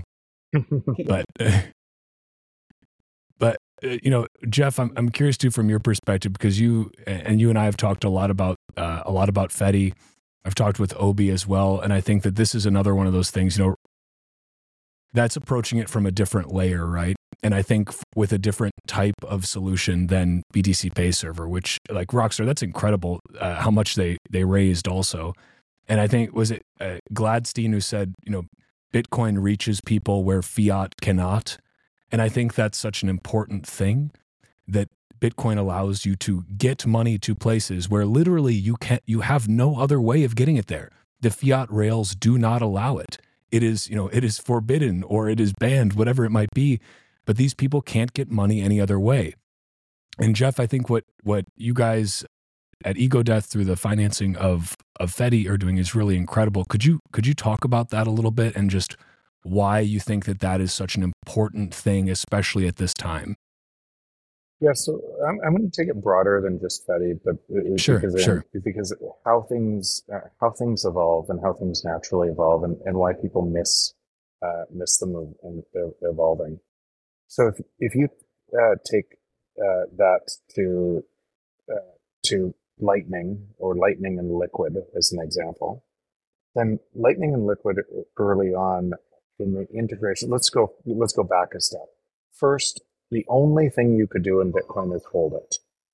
but Jeff, I'm curious too from your perspective, because you and I have talked a lot about Fedi. I've talked with Obi as well, and I think that this is another one of those things, that's approaching it from a different layer, right? And I think with a different type of solution than BTC Pay Server, which, like Rockstar, that's incredible how much they raised also. And I think, was it Gladstein who said, Bitcoin reaches people where fiat cannot. And I think that's such an important thing, that Bitcoin allows you to get money to places where literally you have no other way of getting it there. The fiat rails do not allow it. It is forbidden, or it is banned, whatever it might be, but these people can't get money any other way. And Jeff, I think what you guys at Ego Death through the financing of Fedi are doing is really incredible. Could you talk about that a little bit, and just why you think that is such an important thing, especially at this time? Yeah, so I'm going to take it broader than just Fedi, but sure. Because how things evolve and how things naturally evolve, and why people miss them and evolving. So if you take that to Lightning, or Lightning and Liquid as an example, then Lightning and Liquid early on in the integration. Let's go back a step. First, the only thing you could do in Bitcoin is hold it.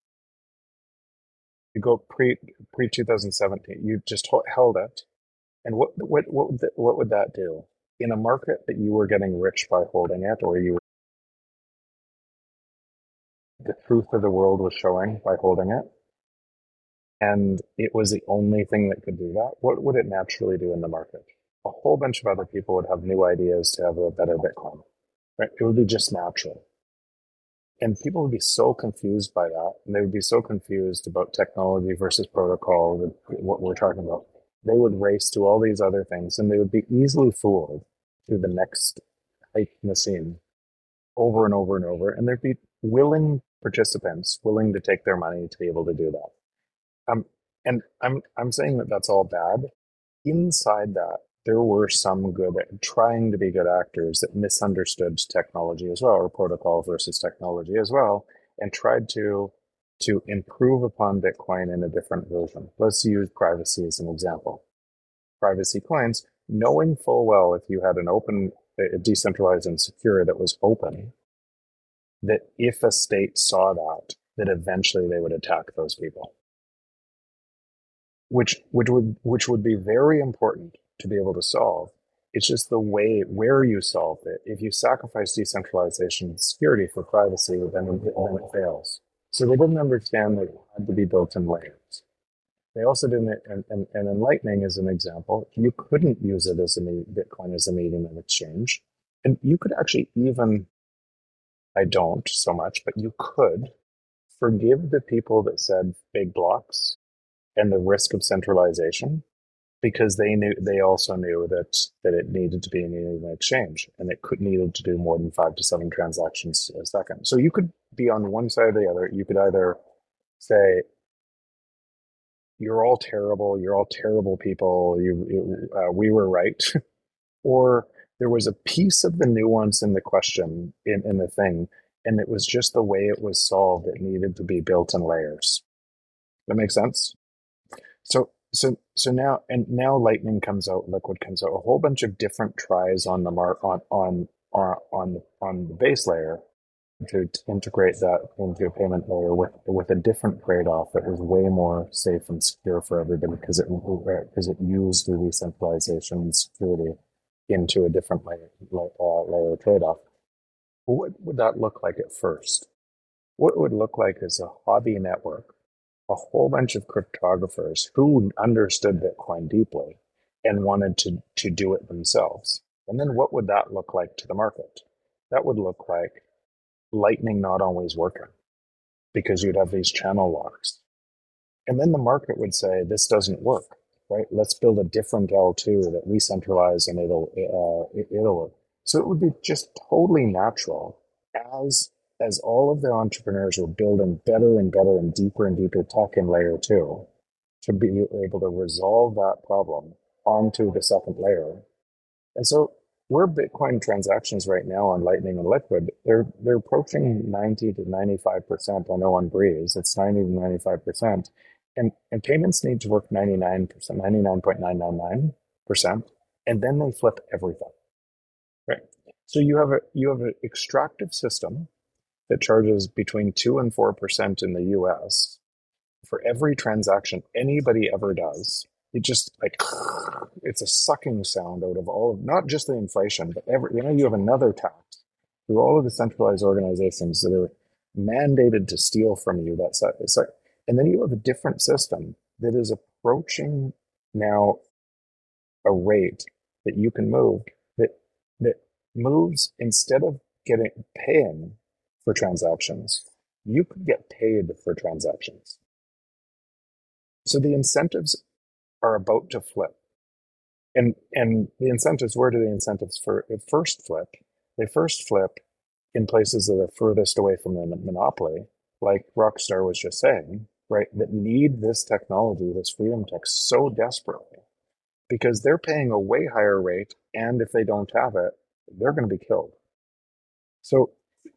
You go pre 2017, you just held it, and what would that do in a market that you were getting rich by holding it, or the truth of the world was showing by holding it, and it was the only thing that could do that? What would it naturally do in the market? A whole bunch of other people would have new ideas to have a better Bitcoin, right? It would be just natural. And people would be so confused by that, and they would be so confused about technology versus protocol, what we're talking about. They would race to all these other things, and they would be easily fooled through the next hype in the scene over and over and over. And there'd be willing participants willing to take their money to be able to do that. And I'm saying that that's all bad. Inside that, there were some trying to be good actors that misunderstood technology as well, or protocol versus technology as well. and tried to improve upon Bitcoin in a different version. Let's use privacy as an example. Privacy coins, knowing full well if you had an open, decentralized and secure that was open, that if a state saw that eventually they would attack those people, which would be very important to be able to solve. It's just the way where you solve it. If you sacrifice decentralization and security for privacy, then it fails. So they didn't understand that it had to be built in layers. They also didn't, and in Lightning as an example, you couldn't use it as Bitcoin as a medium of exchange. And you could actually even, I don't so much, but you could forgive the people that said big blocks and the risk of centralization, because they also knew that it needed to be an even exchange, and it needed to do more than 5 to 7 transactions a second. So you could be on one side or the other. You could either say, you're all terrible people, we were right, or there was a piece of the nuance in the question, in the thing, and it was just the way it was solved. It needed to be built in layers. That makes sense? So now Lightning comes out, Liquid comes out, a whole bunch of different tries on the on the base layer to integrate that into a payment layer with a different trade-off that was way more safe and secure for everybody, because it used the decentralization and security into a different layer trade-off. What would that look like at first? What it would look like is a hobby network, a whole bunch of cryptographers who understood Bitcoin deeply and wanted to do it themselves. And then what would that look like to the market? That would look like Lightning not always working, because you'd have these channel locks. And then the market would say, this doesn't work, right? Let's build a different L2 that we centralize and it'll work. So it would be just totally natural as all of the entrepreneurs were building better and better and deeper tech in layer 2 to be able to resolve that problem onto the second layer. And so where Bitcoin transactions right now on Lightning and Liquid, they're approaching 90 to 95%. I know on Breeze, it's 90 to 95%. And payments need to work 99%, 99.999%. And then they flip everything, right? So you have an extractive system that charges between 2 and 4% in the US for every transaction anybody ever does. It just it's a sucking sound out of all of, not just the inflation, but you have another tax through all of the centralized organizations that are mandated to steal from you. And then you have a different system that is approaching now a rate that you can move that moves, instead of paying for transactions, you could get paid for transactions. So the incentives are about to flip. And the incentives, where do the incentives first flip? They first flip in places that are furthest away from the monopoly, like Rockstar was just saying, right? That need this technology, this freedom tech, so desperately, because they're paying a way higher rate, and if they don't have it, they're going to be killed. So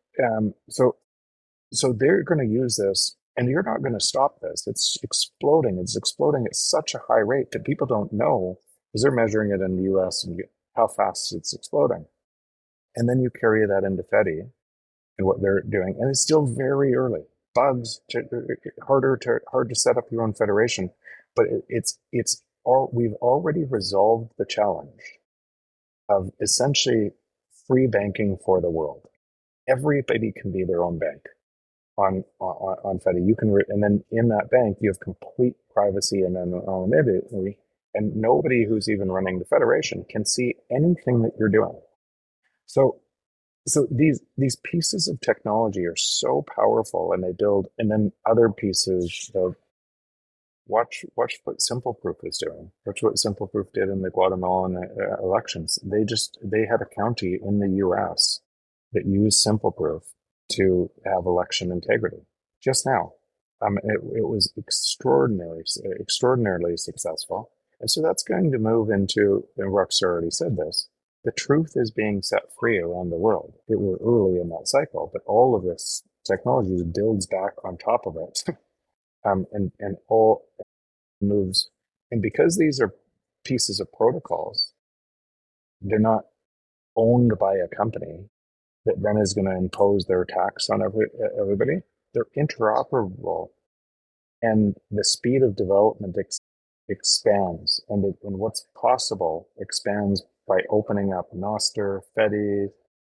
they're going to use this, and you're not going to stop this. It's exploding. It's exploding at such a high rate that people don't know, because they're measuring it in the US and how fast it's exploding. And then you carry that into Fedi and what they're doing. And it's still very early. Bugs, hard to set up your own federation. But we've already resolved the challenge of essentially free banking for the world. Everybody can be their own bank on Fedi. You can, and then in that bank, you have complete privacy and anonymity, and nobody who's even running the federation can see anything that you're doing. So these pieces of technology are so powerful, and they build, and then other pieces of watch what Simple Proof is doing. Watch what Simple Proof did in the Guatemalan elections. They had a county in the US that used Simple Proof to have election integrity just now. It was extraordinarily successful. And so that's going to move into, and Rockstar already said this, the truth is being set free around the world. We're early in that cycle, but all of this technologies builds back on top of it, and all moves. And because these are pieces of protocols, they're not owned by a company that then is going to impose their tax on everybody. They're interoperable, and the speed of development expands, and what's possible expands by opening up Nostr, Fedi,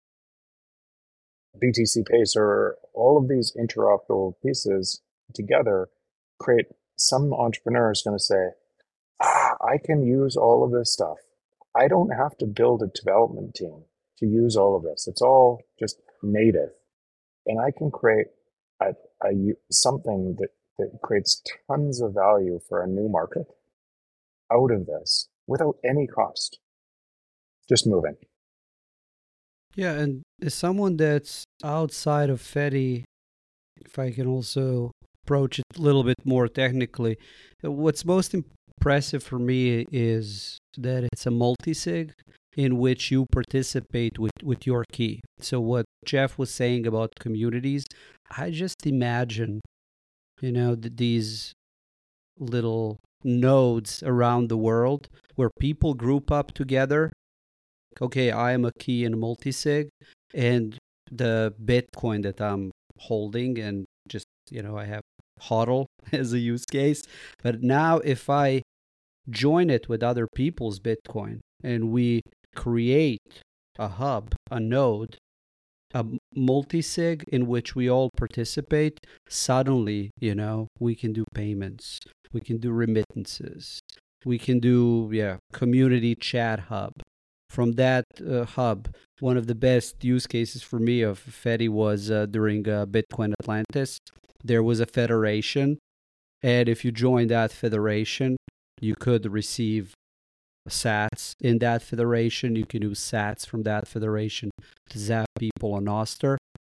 BTC Pacer. All of these interoperable pieces together create, some entrepreneur is going to say, I can use all of this stuff. I don't have to build a development team to use all of this. It's all just native. And I can create something that creates tons of value for a new market out of this without any cost. Just moving. Yeah, and as someone that's outside of Fedi, if I can also approach it a little bit more technically, what's most impressive for me is that it's a multi-sig in which you participate with your key. So what Jeff was saying about communities, I just imagine, these little nodes around the world where people group up together. Okay, I am a key in multi-sig, and the Bitcoin that I'm holding, and just, I have HODL as a use case. But now if I join it with other people's Bitcoin and we create a hub, a node, a multi-sig in which we all participate, suddenly, we can do payments, we can do remittances, we can do, community chat hub. From that hub, one of the best use cases for me of Fedi was during Bitcoin Atlantis. There was a federation, and if you joined that federation, you could receive sats in that federation. You can use sats from that federation to zap people on Nostr.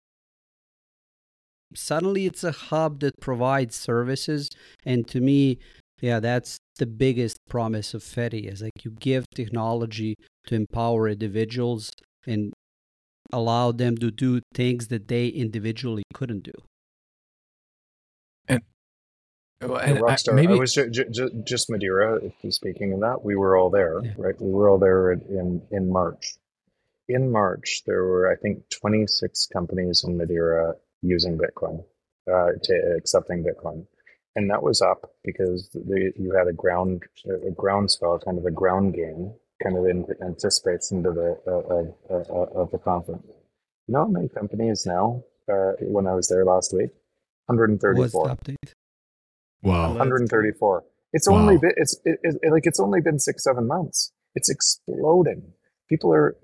Suddenly, it's a hub that provides services, and to me, that's the biggest promise of Fedi, is like you give technology to empower individuals and allow them to do things that they individually couldn't do. And Rockstar, I was just Madeira. Speaking of that, we were all there, right? We were all there in March. In March, there were, I think, 26 companies in Madeira using Bitcoin, accepting Bitcoin. And that was up because you had a groundswell, kind of a ground game, kind of anticipates into the conference. You know how many companies now? When I was there last week, 134. What's the update? Wow, 134. It's only been it's only been 6-7 months. It's exploding. People are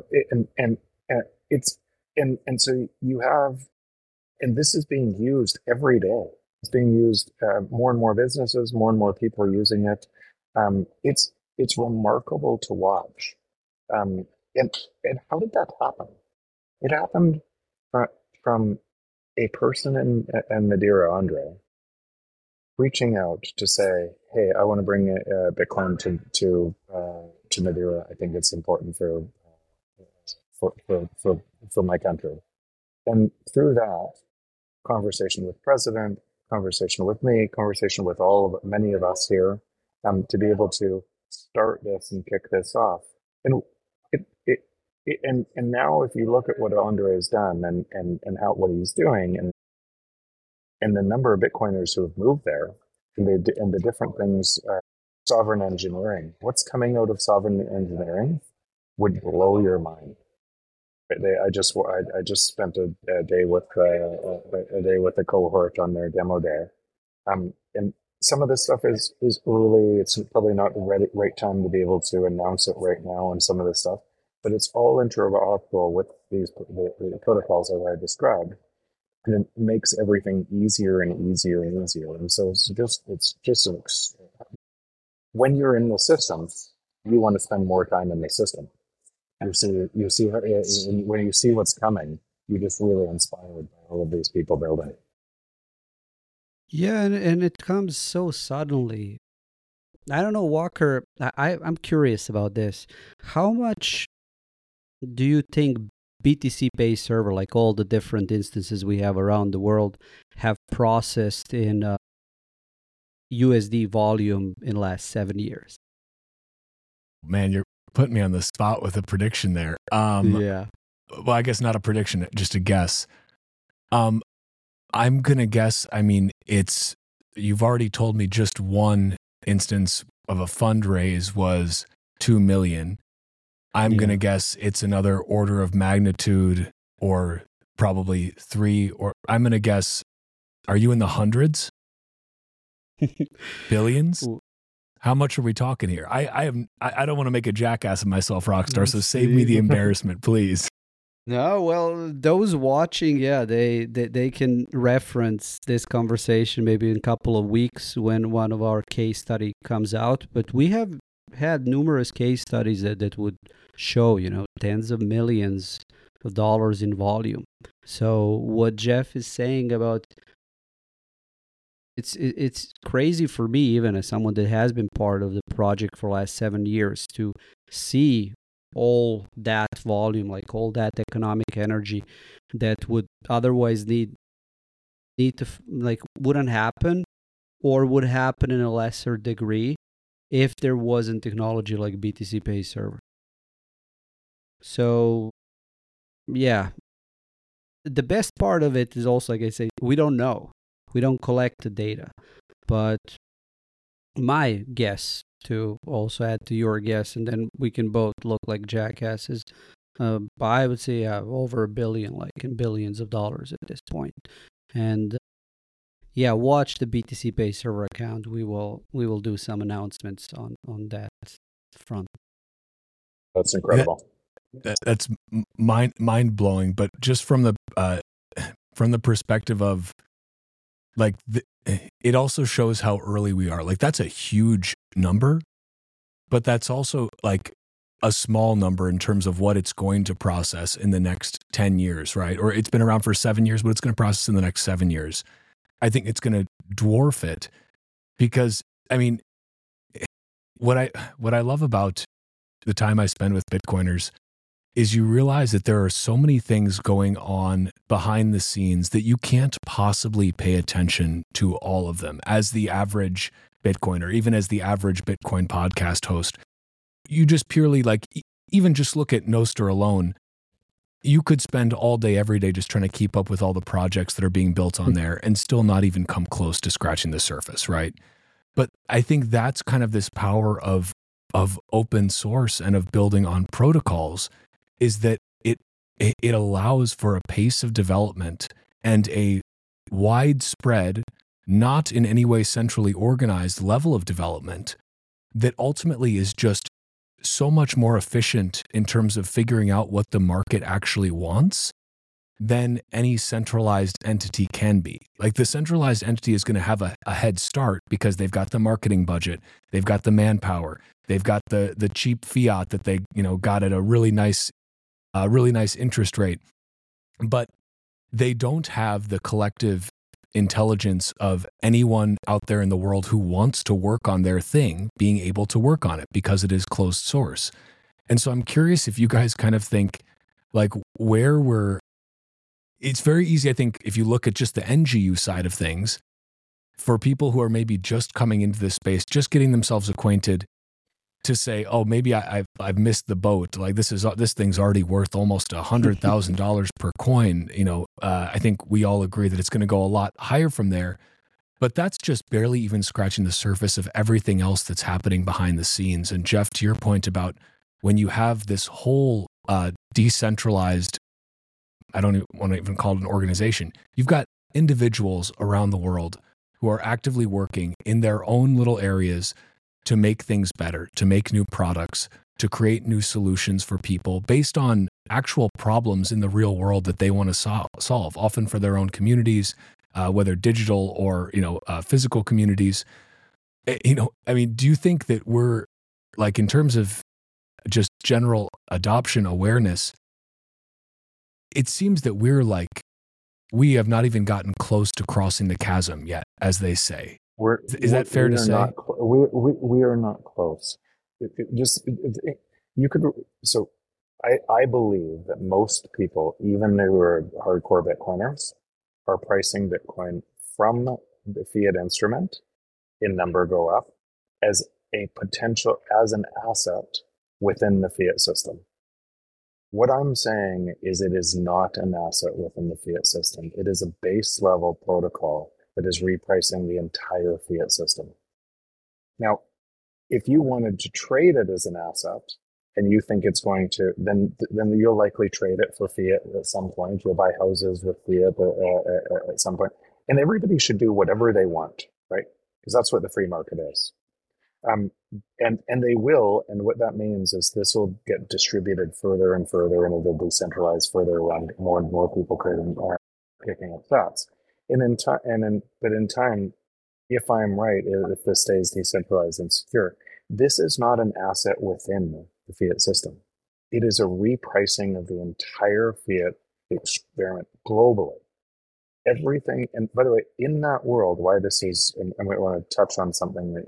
so you have, and this is being used every day. It's being used, more and more businesses, more and more people are using it. It's remarkable to watch. And how did that happen? It happened from a person in Madeira, Andre, reaching out to say, "Hey, I want to bring Bitcoin to Madeira. I think it's important for my country." And through that conversation with President, conversation with me, conversation with many of us here, to be able to start this and kick this off. And and now if you look at what Andre has done and what he's doing, and the number of Bitcoiners who have moved there, and the different things, sovereign engineering, what's coming out of sovereign engineering would blow your mind. I just spent a day with a cohort on their demo day, and some of this stuff is early. It's probably not the right time to be able to announce it right now, and some of this stuff, but it's all interoperable with the protocols as I described, and it makes everything easier and easier and easier. And so it's just when you're in the system, you want to spend more time in the system. You see when you see what's coming, you're just really inspired by all of these people building. Yeah, and it comes so suddenly. I don't know, Walker, I'm curious about this. How much do you think BTC Pay server, like all the different instances we have around the world, have processed in USD volume in the last 7 years. Man, you're putting me on the spot with a prediction there. Yeah. Well, I guess not a prediction, just a guess. I'm going to guess, I mean, you've already told me just one instance of a fundraise was 2 million. I'm going to guess it's another order of magnitude, or probably 3, or I'm going to guess, are you in the hundreds? Billions? How much are we talking here? I don't want to make a jackass of myself, Rockstar, so save me the embarrassment, please. No, well, those watching, they can reference this conversation maybe in a couple of weeks when one of our case study comes out. But we have had numerous case studies that would show, tens of millions of dollars in volume. So what Jeff is saying about it's crazy for me, even as someone that has been part of the project for the last 7 years, to see all that volume, like all that economic energy that would otherwise need to, like, wouldn't happen, or would happen in a lesser degree if there wasn't technology like BTC Pay server. So yeah, the best part of it is also, like I say, we don't know. We don't collect the data. But my guess, to also add to your guess, and then we can both look like jackasses, I would say over $1 billion, like in billions of dollars at this point. And watch the BTC Pay server account. We will do some announcements on that front. That's incredible. That's mind blowing. But just from the perspective of, like, it also shows how early we are. Like, that's a huge number, but that's also like a small number in terms of what it's going to process in the next 10 years, right? Or it's been around for 7 years, but it's going to process in the next 7 years. I think it's going to dwarf it, because, I mean, what I love about the time I spend with Bitcoiners is you realize that there are so many things going on behind the scenes that you can't possibly pay attention to all of them. As the average Bitcoiner, even as the average Bitcoin podcast host, you just purely, like, even just look at Nostr alone, you could spend all day, every day, just trying to keep up with all the projects that are being built on there and still not even come close to scratching the surface, right? But I think that's kind of this power of open source and of building on protocols, is that it allows for a pace of development and a widespread, not in any way centrally organized level of development that ultimately is just so much more efficient in terms of figuring out what the market actually wants than any centralized entity can be. Like, the centralized entity is going to have a head start because they've got the marketing budget, they've got the manpower, they've got the cheap fiat that they got at a really nice interest rate, but they don't have the collective intelligence of anyone out there in the world who wants to work on their thing being able to work on it because it is closed source. And so I'm curious if you guys kind of think, like, it's very easy, I think, if you look at just the NGU side of things, for people who are maybe just coming into this space, just getting themselves acquainted, to say, oh, maybe I've missed the boat. Like, this thing's already worth almost $100,000 per coin. I think we all agree that it's going to go a lot higher from there. But that's just barely even scratching the surface of everything else that's happening behind the scenes. And Jeff, to your point about when you have this whole decentralized, I don't even want to even call it an organization. You've got individuals around the world who are actively working in their own little areas to make things better, to make new products, to create new solutions for people based on actual problems in the real world that they want to solve, often for their own communities, whether digital or, physical communities. I mean, do you think that we're, like, in terms of just general adoption awareness, it seems that we have not even gotten close to crossing the chasm yet, as they say. Is that fair to say? We are not close. You could. So I believe that most people, even who are hardcore Bitcoiners, are pricing Bitcoin from the fiat instrument in number go up as a potential, as an asset within the fiat system. What I'm saying is it is not an asset within the fiat system. It is a base level protocol that is repricing the entire fiat system. Now, if you wanted to trade it as an asset and you think it's going to, then you'll likely trade it for fiat at some point. You'll buy houses with fiat at some point. And everybody should do whatever they want, right? Because that's what the free market is. And they will, and what that means is this will get distributed further and further, and it will be centralized further around more and more people picking up sats. But in time, if I'm right, if this stays decentralized and secure, this is not an asset within the fiat system. It is a repricing of the entire fiat experiment globally. Everything, and by the way, in that world, why this is, and I might want to touch on something that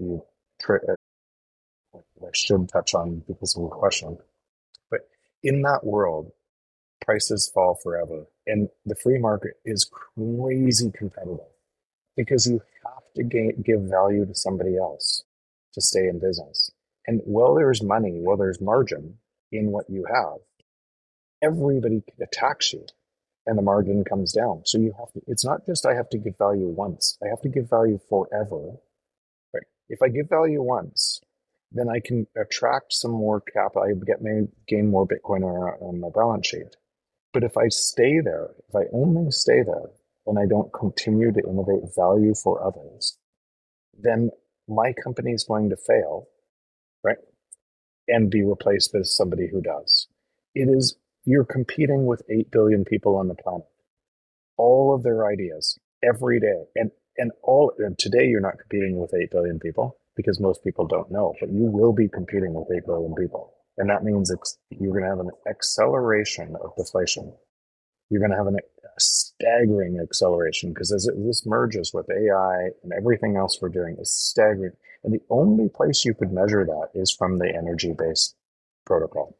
I should touch on because of the question. But in that world, prices fall forever. And the free market is crazy competitive because you have to give value to somebody else to stay in business. And while there's money, while there's margin in what you have, everybody attacks you and the margin comes down. So you have to, it's not just I have to give value once, I have to give value forever. Right? If I give value once, then I can attract some more capital. I gain more Bitcoin on my balance sheet. But if I stay there, if I only stay there, and I don't continue to innovate value for others, then my company is going to fail, right? And be replaced by somebody who does. You're competing with 8 billion people on the planet. All of their ideas every day. And today you're not competing with 8 billion people because most people don't know, but you will be competing with 8 billion people. And that means you're going to have an acceleration of deflation. You're going to have a staggering acceleration because as this merges with AI and everything else we're doing is staggering. And the only place you could measure that is from the energy-based protocol.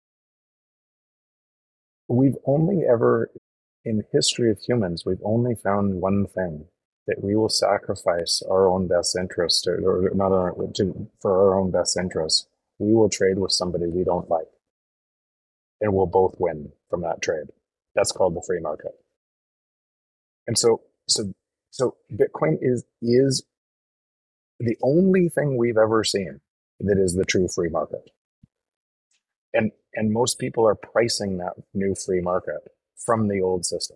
We've only ever, in the history of humans, we've only found one thing, that we will sacrifice our own best interest, for our own best interest. We will trade with somebody we don't like, and we'll both win from that trade. That's called the free market. And so Bitcoin is the only thing we've ever seen that is the true free market. And most people are pricing that new free market from the old system.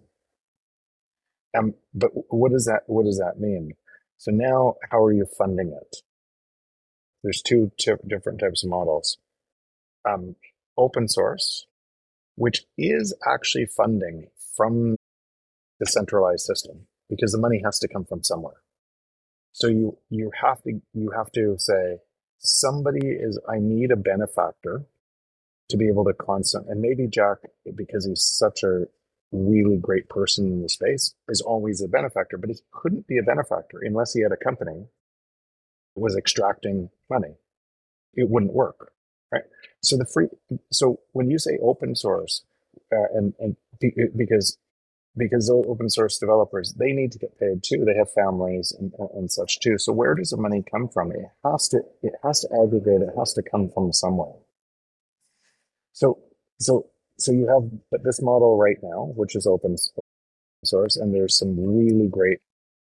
But what does that mean? So now, how are you funding it? There's two different types of models. Open source, which is actually funding from the centralized system because the money has to come from somewhere. So you have to say I need a benefactor to be able to and maybe Jack, because he's such a really great person in the space, is always a benefactor, but he couldn't be a benefactor unless he had a company that was extracting money. It wouldn't work, right? So when you say open source, because those open source developers, they need to get paid too. They have families and such too. So where does the money come from? It has to aggregate. It has to come from somewhere. So you have this model right now, which is open source, and there's some really great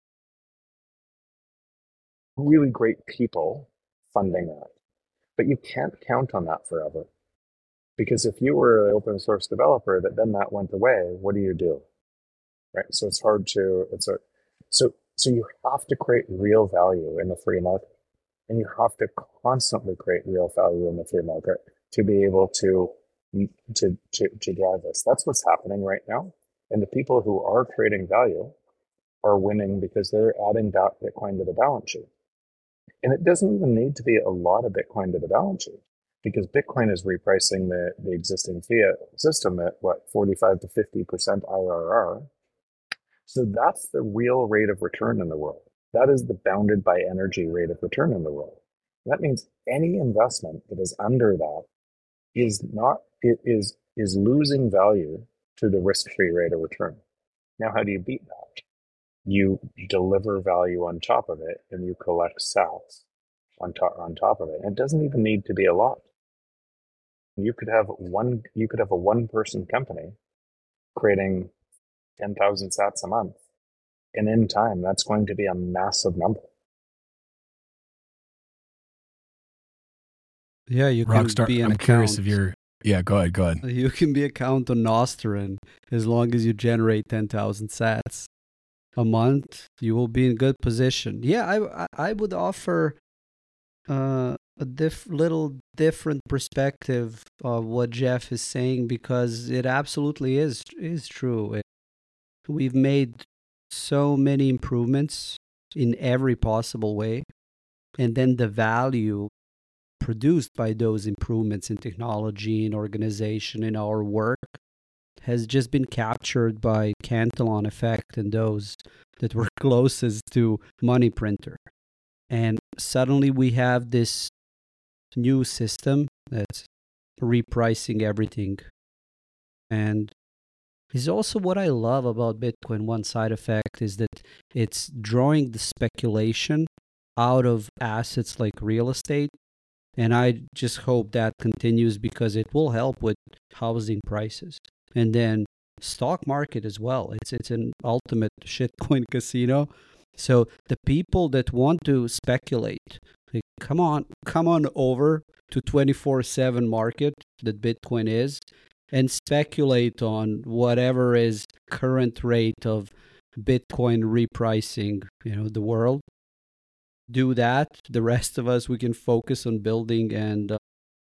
people funding that. But you can't count on that forever. Because if you were an open source developer then that went away, what do you do? Right? So it's hard to, so you have to create real value in the free market. And you have to constantly create real value in the free market to be able to drive this. That's what's happening right now. And the people who are creating value are winning because they're adding Bitcoin to the balance sheet. And it doesn't even need to be a lot of Bitcoin to the balance sheet because Bitcoin is repricing the existing fiat system at 45 to 50% IRR. So that's the real rate of return in the world. That is the bounded by energy rate of return in the world. That means any investment that is under that is is losing value to the risk-free rate of return. Now, how do you beat that? You deliver value on top of it, and you collect sats on top of it. And it doesn't even need to be a lot. You could have a one-person company creating 10,000 sats a month, and in time, that's going to be a massive number. Yeah, you can Rockstar, be an I'm curious account. if you're... Yeah, go ahead. You can be account on Nostr, as long as you generate 10,000 sats a month, you will be in good position. Yeah, I would offer a little different perspective of what Jeff is saying, because it absolutely is true. We've made so many improvements in every possible way, and then the value produced by those improvements in technology and organization in our work has just been captured by Cantillon effect and those that were closest to money printer. And suddenly we have this new system that's repricing everything. And is also what I love about Bitcoin. One side effect is that it's drawing the speculation out of assets like real estate. And I just hope that continues, because it will help with housing prices. And then stock market as well. It's an ultimate shitcoin casino. So the people that want to speculate, like, come on over to 24/7 market that Bitcoin is, and speculate on whatever is current rate of Bitcoin repricing, the world. Do that. The rest of us, we can focus on building and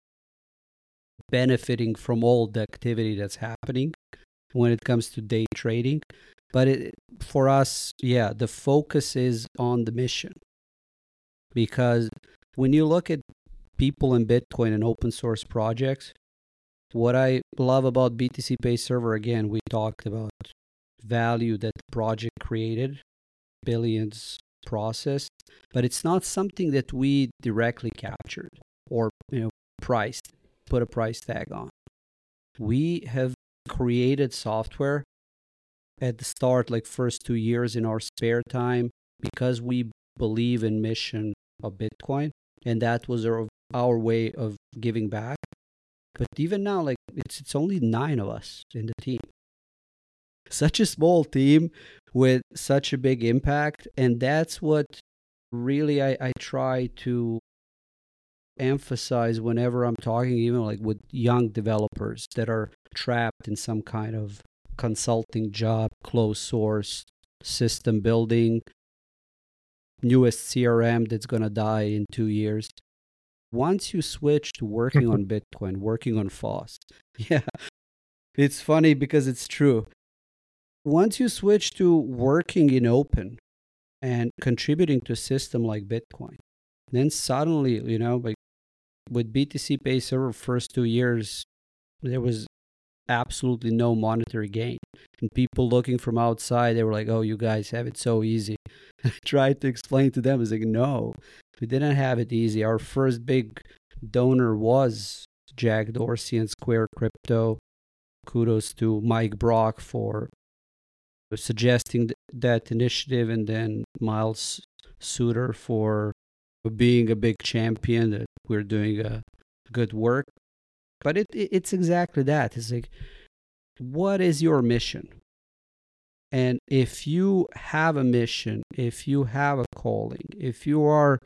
benefiting from all the activity that's happening when it comes to day trading. But for us, the focus is on the mission. Because when you look at people in Bitcoin and open source projects, what I love about BTC Pay Server, again, we talked about value that the project created, billions processed, but it's not something that we directly captured or priced, put a price tag on. We have created software at the start, like first 2 years in our spare time, because we believe in mission of Bitcoin, and that was our way of giving back. But even now, like it's only 9 of us in the team. Such a small team with such a big impact. And that's what really I try to emphasize whenever I'm talking, even like with young developers that are trapped in some kind of consulting job, closed source, system building, newest CRM that's going to die in 2 years. Once you switch to working on Bitcoin, working on FOSS, it's funny because it's true. Once you switch to working in open and contributing to a system like Bitcoin, then suddenly, like with BTC Pay Server first 2 years, there was absolutely no monetary gain. And people looking from outside, they were like, oh, you guys have it so easy. I tried to explain to them, I was like, no, we didn't have it easy. Our first big donor was Jack Dorsey and Square Crypto. Kudos to Mike Brock for suggesting that initiative, and then Miles Suter for being a big champion that we're doing a good work. But it's exactly that. It's like, what is your mission? And if you have a mission, if you have a calling, if you are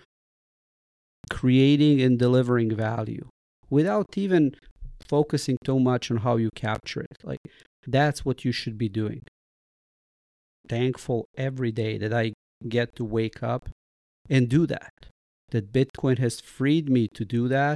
creating and delivering value without even focusing too much on how you capture it, like that's what you should be doing. Thankful every day that I get to wake up and do that Bitcoin has freed me to do that.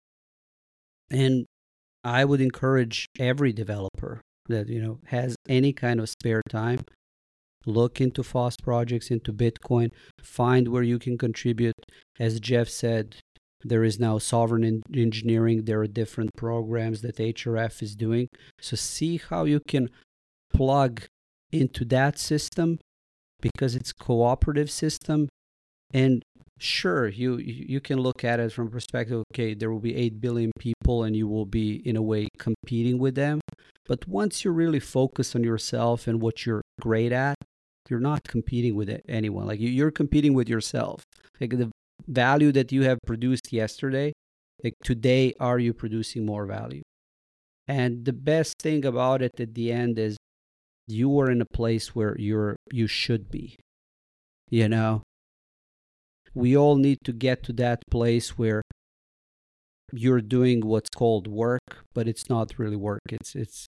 And I would encourage every developer that has any kind of spare time, look into FOSS projects, into Bitcoin, find where you can contribute. As Jeff said, there is now sovereign engineering. There are different programs that HRF is doing. So see how you can plug into that system, because it's a cooperative system, and sure, you can look at it from perspective, okay, there will be 8 billion people and you will be in a way competing with them. But once you really focus on yourself and what you're great at, you're not competing with anyone. Like you're competing with yourself. Like the value that you have produced yesterday, like today, are you producing more value? And the best thing about it at the end is you are in a place where you should be. You know, we all need to get to that place where you're doing what's called work, but it's not really work. It's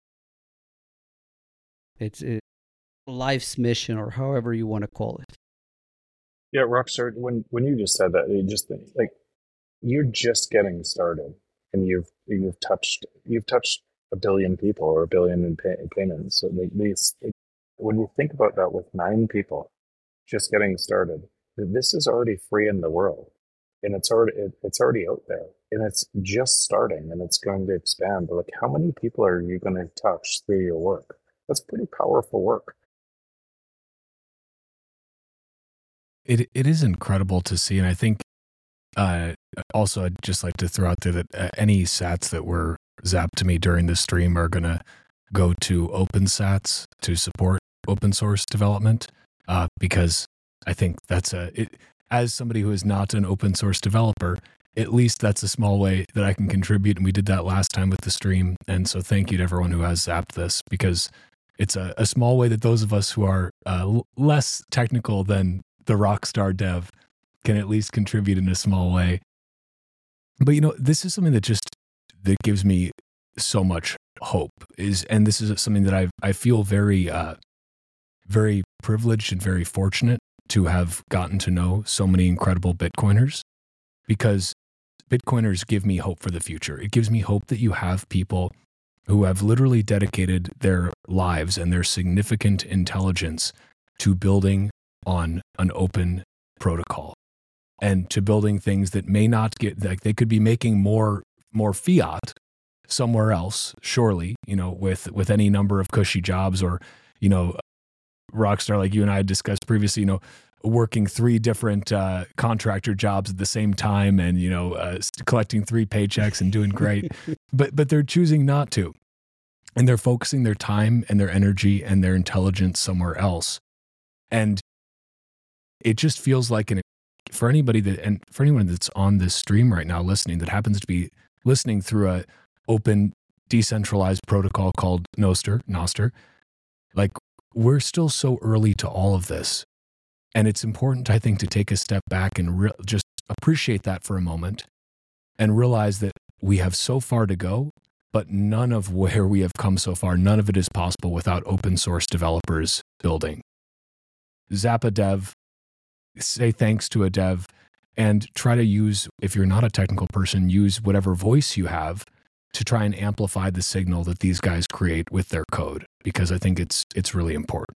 life's mission, or however you want to call it. Yeah, Rockstar, when you just said that, you just think like you're just getting started, and you've touched 1 billion people or 1 billion in payments. So when you think about that, with 9 people just getting started, this is already free in the world, and it's already out there, and it's just starting, and it's going to expand. But like, how many people are you going to touch through your work? That's pretty powerful work. It is incredible to see, and I think also I'd just like to throw out there that any sats that were zapped to me during the stream are going to go to OpenSats to support open source development, because I think that's as somebody who is not an open source developer, at least that's a small way that I can contribute, and we did that last time with the stream. And so thank you to everyone who has zapped this, because it's a small way that those of us who are less technical than the Rockstar dev can at least contribute in a small way. But this is something that gives me so much hope, and this is something that I feel very very privileged and very fortunate to have gotten to know so many incredible Bitcoiners, because Bitcoiners give me hope for the future. It gives me hope that you have people who have literally dedicated their lives and their significant intelligence to building on an open protocol, and to building things that may not get, like, they could be making more fiat somewhere else, surely, with any number of cushy jobs, or, Rockstar, like you and I had discussed previously, working 3 different contractor jobs at the same time, and, collecting 3 paychecks and doing great, but they're choosing not to. And they're focusing their time and their energy and their intelligence somewhere else. And it just feels like, for anyone that's on this stream right now listening, that happens to be listening through a open decentralized protocol called Nostr, like, we're still so early to all of this. And it's important, I think, to take a step back and just appreciate that for a moment, and realize that we have so far to go, but none of where we have come so far, none of it is possible without open source developers building. Zap a dev, say thanks to a dev, and try to use, if you're not a technical person, use whatever voice you have to try and amplify the signal that these guys create with their code, because I think it's really important.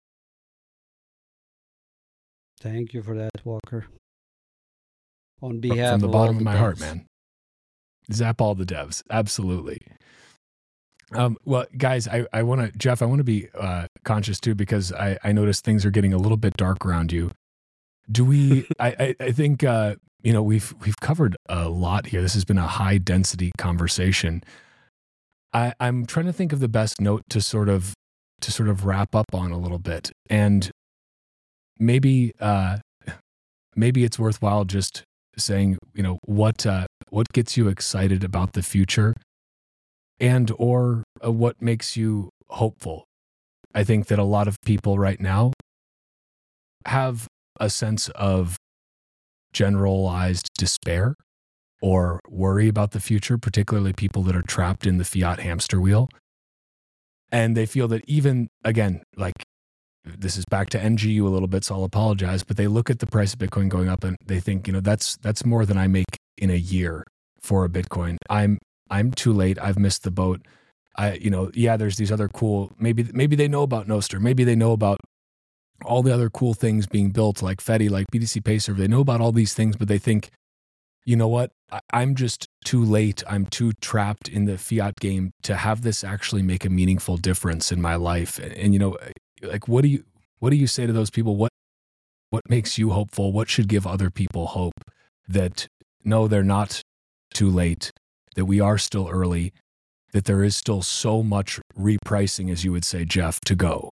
Thank you for that, Walker. On behalf from the bottom of my devs. heart, man. Zap all the devs, absolutely. Well, guys, I want to, Jeff, I want to be conscious too, because I noticed things are getting a little bit dark around you. Do we? I think we've covered a lot here. This has been a high density conversation. I'm trying to think of the best note to sort of wrap up on a little bit, and maybe it's worthwhile just saying, what gets you excited about the future, and or what makes you hopeful. I think that a lot of people right now have a sense of generalized despair or worry about the future, particularly people that are trapped in the fiat hamster wheel. And they feel that, even, again, like, this is back to NGU a little bit, so I'll apologize, but they look at the price of Bitcoin going up and they think, that's more than I make in a year for a Bitcoin. I'm too late. I've missed the boat. There's these other cool, maybe they know about Nostr. Maybe they know about all the other cool things being built, like Fedi, like BTC Pay Server. They know about all these things, but they think, you know what? I'm just too late. I'm too trapped in the fiat game to have this actually make a meaningful difference in my life. And like, what do you say to those people? What makes you hopeful? What should give other people hope that no, they're not too late, that we are still early, that there is still so much repricing, as you would say, Jeff, to go?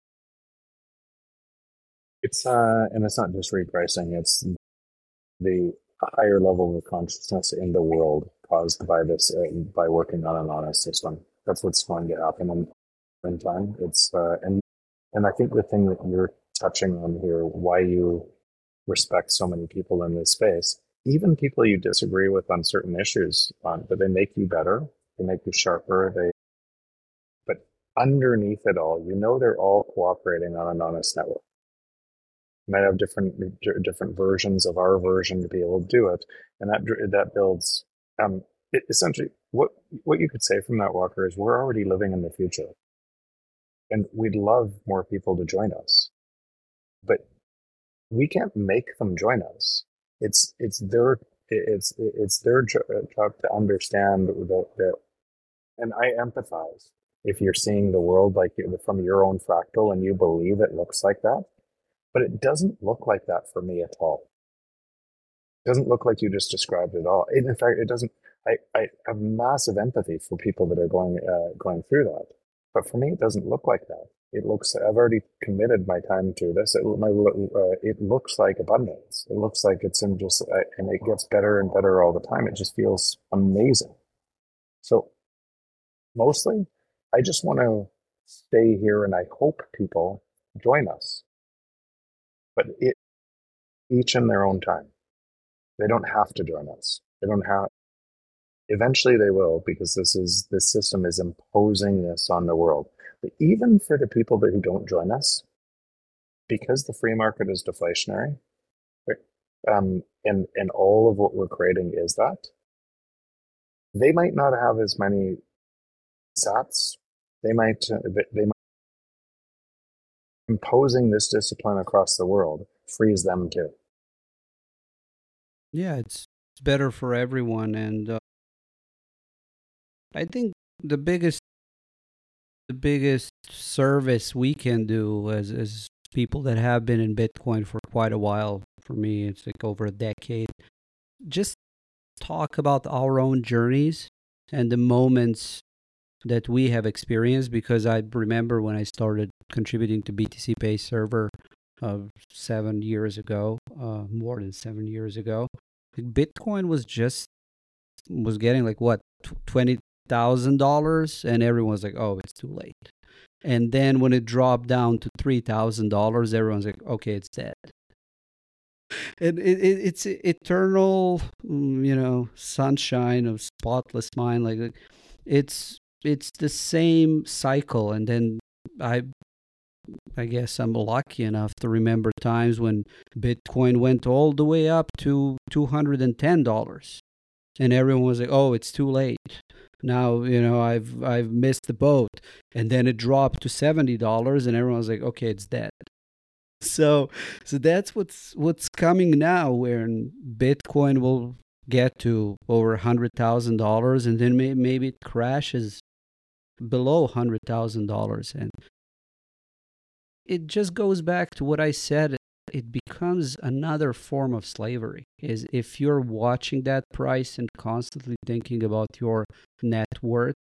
It's and it's not just repricing, it's the higher level of consciousness in the world caused by this, by working on an honest system. That's what's going to happen in time. It's and I think the thing that you're touching on here, why you respect so many people in this space, even people you disagree with on certain issues, but they make you better, they make you sharper. But underneath it all, they're all cooperating on an honest network. Might have different versions of our version to be able to do it, and that builds. Essentially, what you could say from that, Walker, is we're already living in the future, and we'd love more people to join us, but we can't make them join us. It's their job to understand that, and I empathize. If you're seeing the world like from your own fractal and you believe it looks like that. But it doesn't look like that for me at all. It doesn't look like you just described it all. In fact, it doesn't. I have massive empathy for people that are going through that. But for me, it doesn't look like that. It looks. I've already committed my time to this. It looks like abundance. It looks like it's in just, and it gets better and better all the time. It just feels amazing. So mostly, I just want to stay here, and I hope people join us. But each in their own time. They don't have to join us. They don't have. Eventually they will, because this system is imposing this on the world. But even for the people who don't join us, because the free market is deflationary, right, and all of what we're creating is that, they might not have as many sats. They might imposing this discipline across the world frees them too. Yeah, it's better for everyone, and I think the biggest service we can do as people that have been in Bitcoin for quite a while, for me it's like over a decade, just talk about our own journeys and the moments that we have experienced, because I remember when I started contributing to BTC Pay server 7 years ago, more than 7 years ago, Bitcoin was getting like what, $20,000, and everyone was like, oh, it's too late. And then when it dropped down to $3,000, everyone's like, okay, it's dead. And it's eternal, sunshine of spotless mind. Like it's the same cycle. And then I guess I'm lucky enough to remember times when Bitcoin went all the way up to $210, and everyone was like, "Oh, it's too late. Now, I've missed the boat." And then it dropped to $70, and everyone was like, "Okay, it's dead." So that's what's coming now, where Bitcoin will get to over $100,000, and then maybe it crashes below $100,000, and it just goes back to what I said. It becomes another form of slavery. Is if you're watching that price and constantly thinking about your net worth,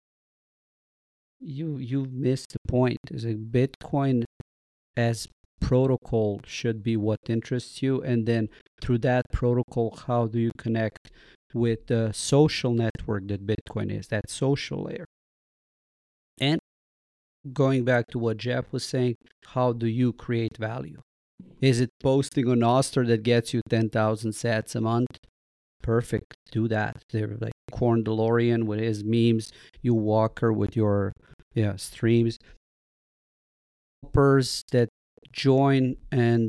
you've missed the point. Is like Bitcoin as protocol should be what interests you, and then through that protocol, how do you connect with the social network that Bitcoin is, that social layer? And going back to what Jeff was saying, how do you create value? Is it posting on Oster that gets you 10,000 sats a month? Perfect, do that. They're like Corn DeLorean with his memes, you Walker with your streams. Helpers that join and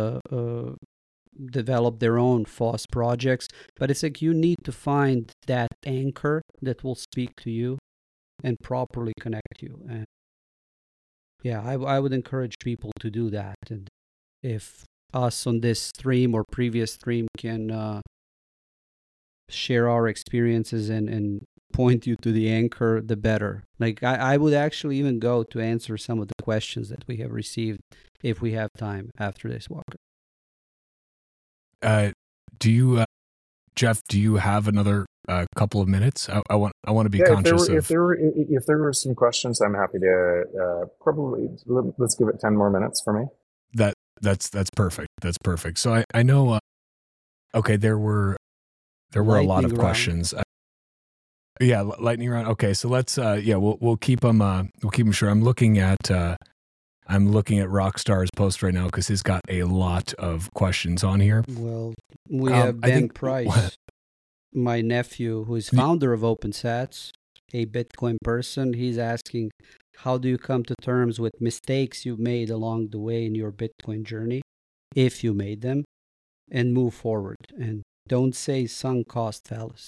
develop their own FOSS projects, but it's like you need to find that anchor that will speak to you and properly connect you. And yeah, I would encourage people to do that. And if us on this stream or previous stream can share our experiences and point you to the anchor, the better. Like I would actually even go to answer some of the questions that we have received if we have time after this, Walker. Do you Jeff, do you have another couple of minutes? I want to be conscious if there were some questions, I'm happy to probably let's give it 10 more minutes for me. That's perfect. That's perfect. So I know. Okay, there were a lot of questions. Yeah, lightning round. Okay, so let's we'll keep them short. I'm looking at Rockstar's post right now because he's got a lot of questions on here. Well, we have Ben Price, my nephew, who is founder of OpenSats, a Bitcoin person. He's asking, how do you come to terms with mistakes you've made along the way in your Bitcoin journey, if you made them, and move forward? And don't say sunk cost fallacy.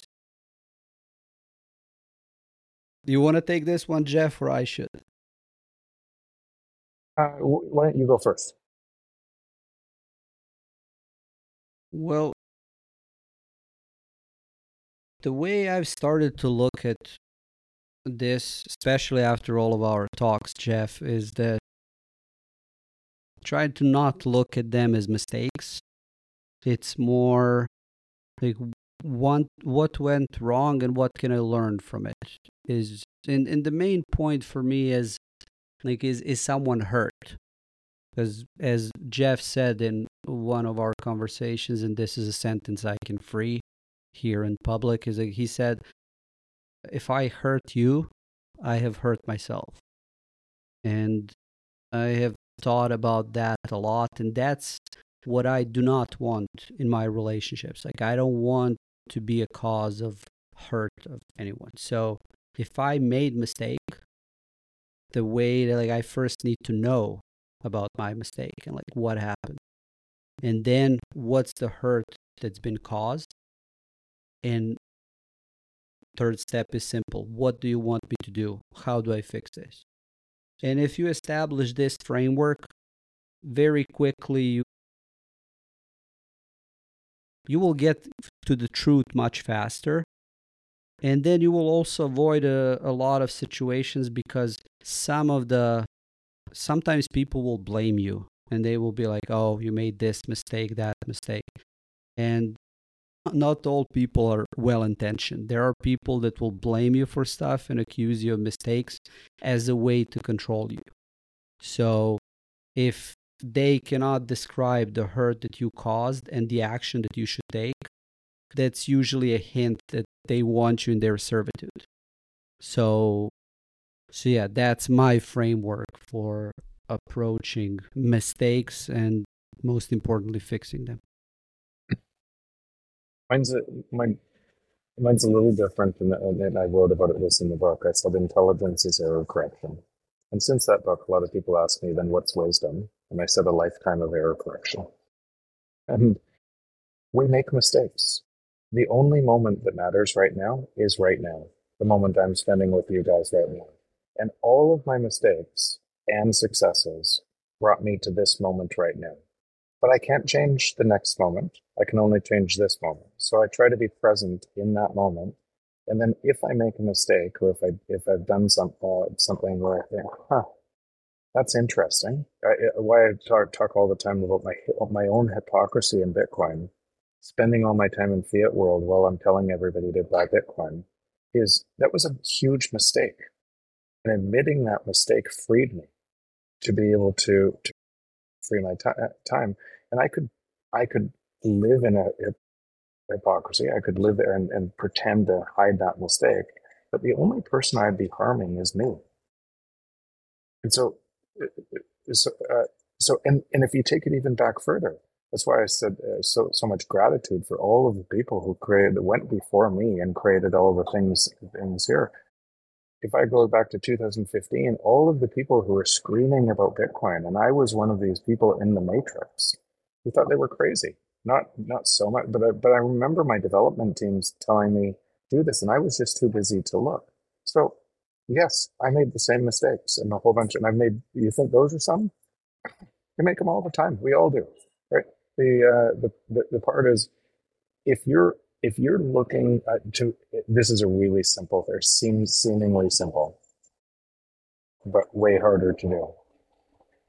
Do you want to take this one, Jeff, or I should? Why don't you go first? Well, the way I've started to look at this, especially after all of our talks, Jeff, is that try to not look at them as mistakes. It's more like what went wrong and what can I learn from it. And the main point for me is someone hurt? Because as Jeff said in one of our conversations, and this is a sentence I can free here in public, is that he said, if I hurt you, I have hurt myself. And I have thought about that a lot, and that's what I do not want in my relationships. Like, I don't want to be a cause of hurt of anyone. So if I made mistake, the way that I first need to know about my mistake and what happened, and then what's the hurt that's been caused. And third step is simple. What do you want me to do? How do I fix this? And if you establish this framework, very quickly you will get to the truth much faster. And then you will also avoid a lot of situations, because sometimes people will blame you and they will be like, oh, you made this mistake, that mistake. And not all people are well-intentioned. There are people that will blame you for stuff and accuse you of mistakes as a way to control you. So if they cannot describe the hurt that you caused and the action that you should take, that's usually a hint that they want you in their servitude. So yeah, that's my framework for approaching mistakes and, most importantly, fixing them. Mine's a little different, and I wrote about this in the book. I said intelligence is error correction. And since that book, a lot of people ask me, then what's wisdom? And I said a lifetime of error correction. And we make mistakes. The only moment that matters right now is right now, the moment I'm spending with you guys right now. And all of my mistakes and successes brought me to this moment right now. But I can't change the next moment. I can only change this moment. So I try to be present in that moment. And then if I make a mistake, or if I've done something where I think, that's interesting. Why I talk all the time about my own hypocrisy in Bitcoin, spending all my time in fiat world while I'm telling everybody to buy Bitcoin, that was a huge mistake. And admitting that mistake freed me to be able to free my time. And I could live in a hypocrisy. I could live there and pretend to hide that mistake. But the only person I'd be harming is me. And so if you take it even back further, that's why I said so much gratitude for all of the people who went before me and created all the things here. If I go back to 2015, all of the people who were screaming about Bitcoin, and I was one of these people in the matrix, who thought they were crazy. Not so much, but I remember my development teams telling me, do this, and I was just too busy to look. So yes, I made the same mistakes and a whole bunch, and you think those are some? You make them all the time. We all do, right? The part is, if you're looking this is a really simple, seemingly simple, but way harder to do.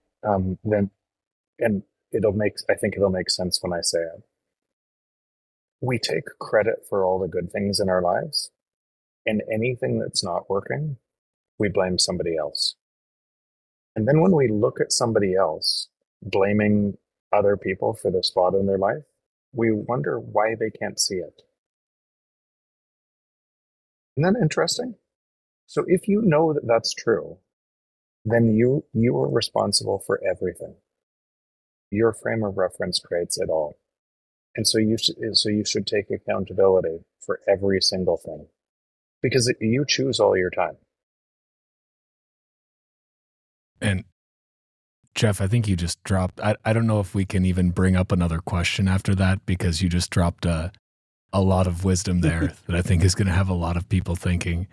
I think it'll make sense when I say it. We take credit for all the good things in our lives, and anything that's not working, we blame somebody else. And then when we look at somebody else blaming other people for the spot in their life, we wonder why they can't see it. Isn't that interesting? So if you know that that's true, then you are responsible for everything. Your frame of reference creates it all. And so you should take accountability for every single thing, because you choose all your time. And Jeff, I think you just dropped, I don't know if we can even bring up another question after that, because you just dropped a lot of wisdom there that I think is going to have a lot of people thinking.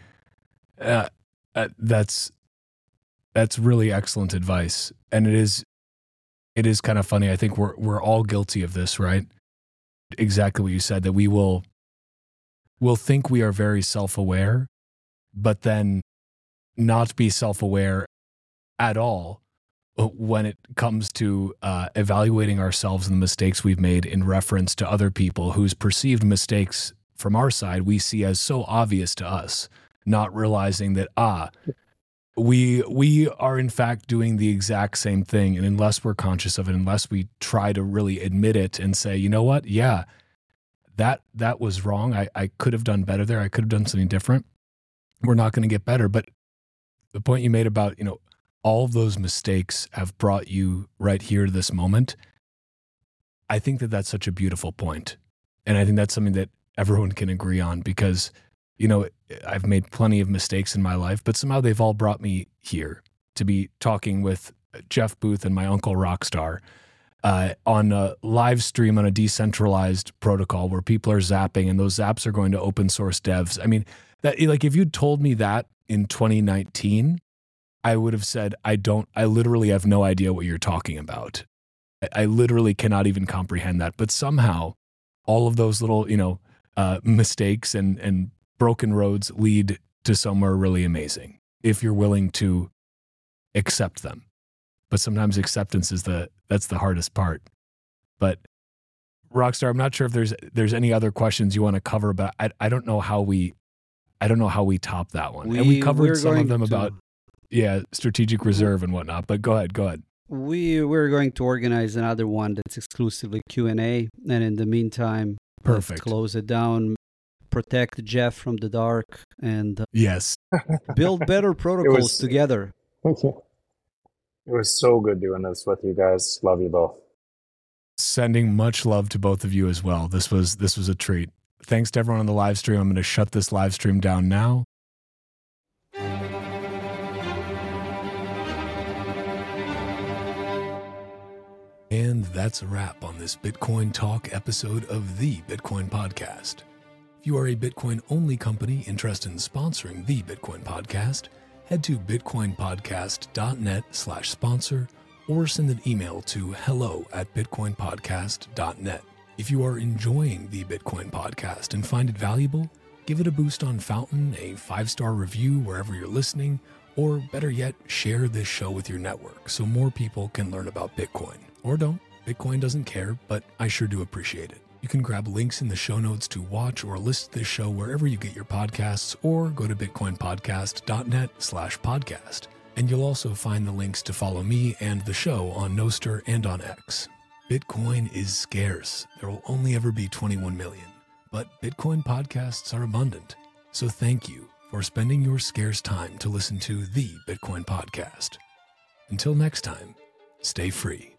That's really excellent advice. And it is kind of funny. I think we're all guilty of this, right? Exactly what you said, that we'll think we are very self-aware, but then not be self-aware at all when it comes to evaluating ourselves and the mistakes we've made in reference to other people whose perceived mistakes from our side we see as so obvious to us, not realizing that, we are in fact doing the exact same thing. And unless we're conscious of it, unless we try to really admit it and say, you know what? Yeah, that was wrong. I could have done better there. I could have done something different. We're not going to get better. But the point you made about, all of those mistakes have brought you right here to this moment. I think that that's such a beautiful point. And I think that's something that everyone can agree on, because I've made plenty of mistakes in my life, but somehow they've all brought me here to be talking with Jeff Booth and my uncle Rockstar on a live stream on a decentralized protocol where people are zapping, and those zaps are going to open source devs. I mean, that, like, if you'd told me that in 2019, I would have said, I literally have no idea what you're talking about. I literally cannot even comprehend that. But somehow all of those little, mistakes and broken roads lead to somewhere really amazing if you're willing to accept them. But sometimes acceptance is that's the hardest part. But Rockstar, I'm not sure if there's any other questions you want to cover, but I don't know how we top that one. And we covered some of them about strategic reserve and whatnot, but go ahead. We're going to organize another one that's exclusively Q&A, and in the meantime, perfect. Let's close it down, protect Jeff from the dark, and yes, build better protocols together. Thank you. It was so good doing this with you guys. Love you both. Sending much love to both of you as well. This was a treat. Thanks to everyone on the live stream. I'm going to shut this live stream down now. And that's a wrap on this Bitcoin Talk episode of the Bitcoin Podcast. If you are a Bitcoin-only company interested in sponsoring the Bitcoin Podcast, head to bitcoinpodcast.net/sponsor or send an email to hello@bitcoinpodcast.net. If you are enjoying the Bitcoin Podcast and find it valuable, give it a boost on Fountain, a 5-star review wherever you're listening, or better yet, share this show with your network so more people can learn about Bitcoin. Or don't. Bitcoin doesn't care, but I sure do appreciate it. You can grab links in the show notes to watch or listen to this show wherever you get your podcasts, or go to bitcoinpodcast.net/podcast. And you'll also find the links to follow me and the show on Nostr and on X. Bitcoin is scarce. There will only ever be 21 million, but Bitcoin podcasts are abundant. So thank you for spending your scarce time to listen to the Bitcoin Podcast. Until next time, stay free.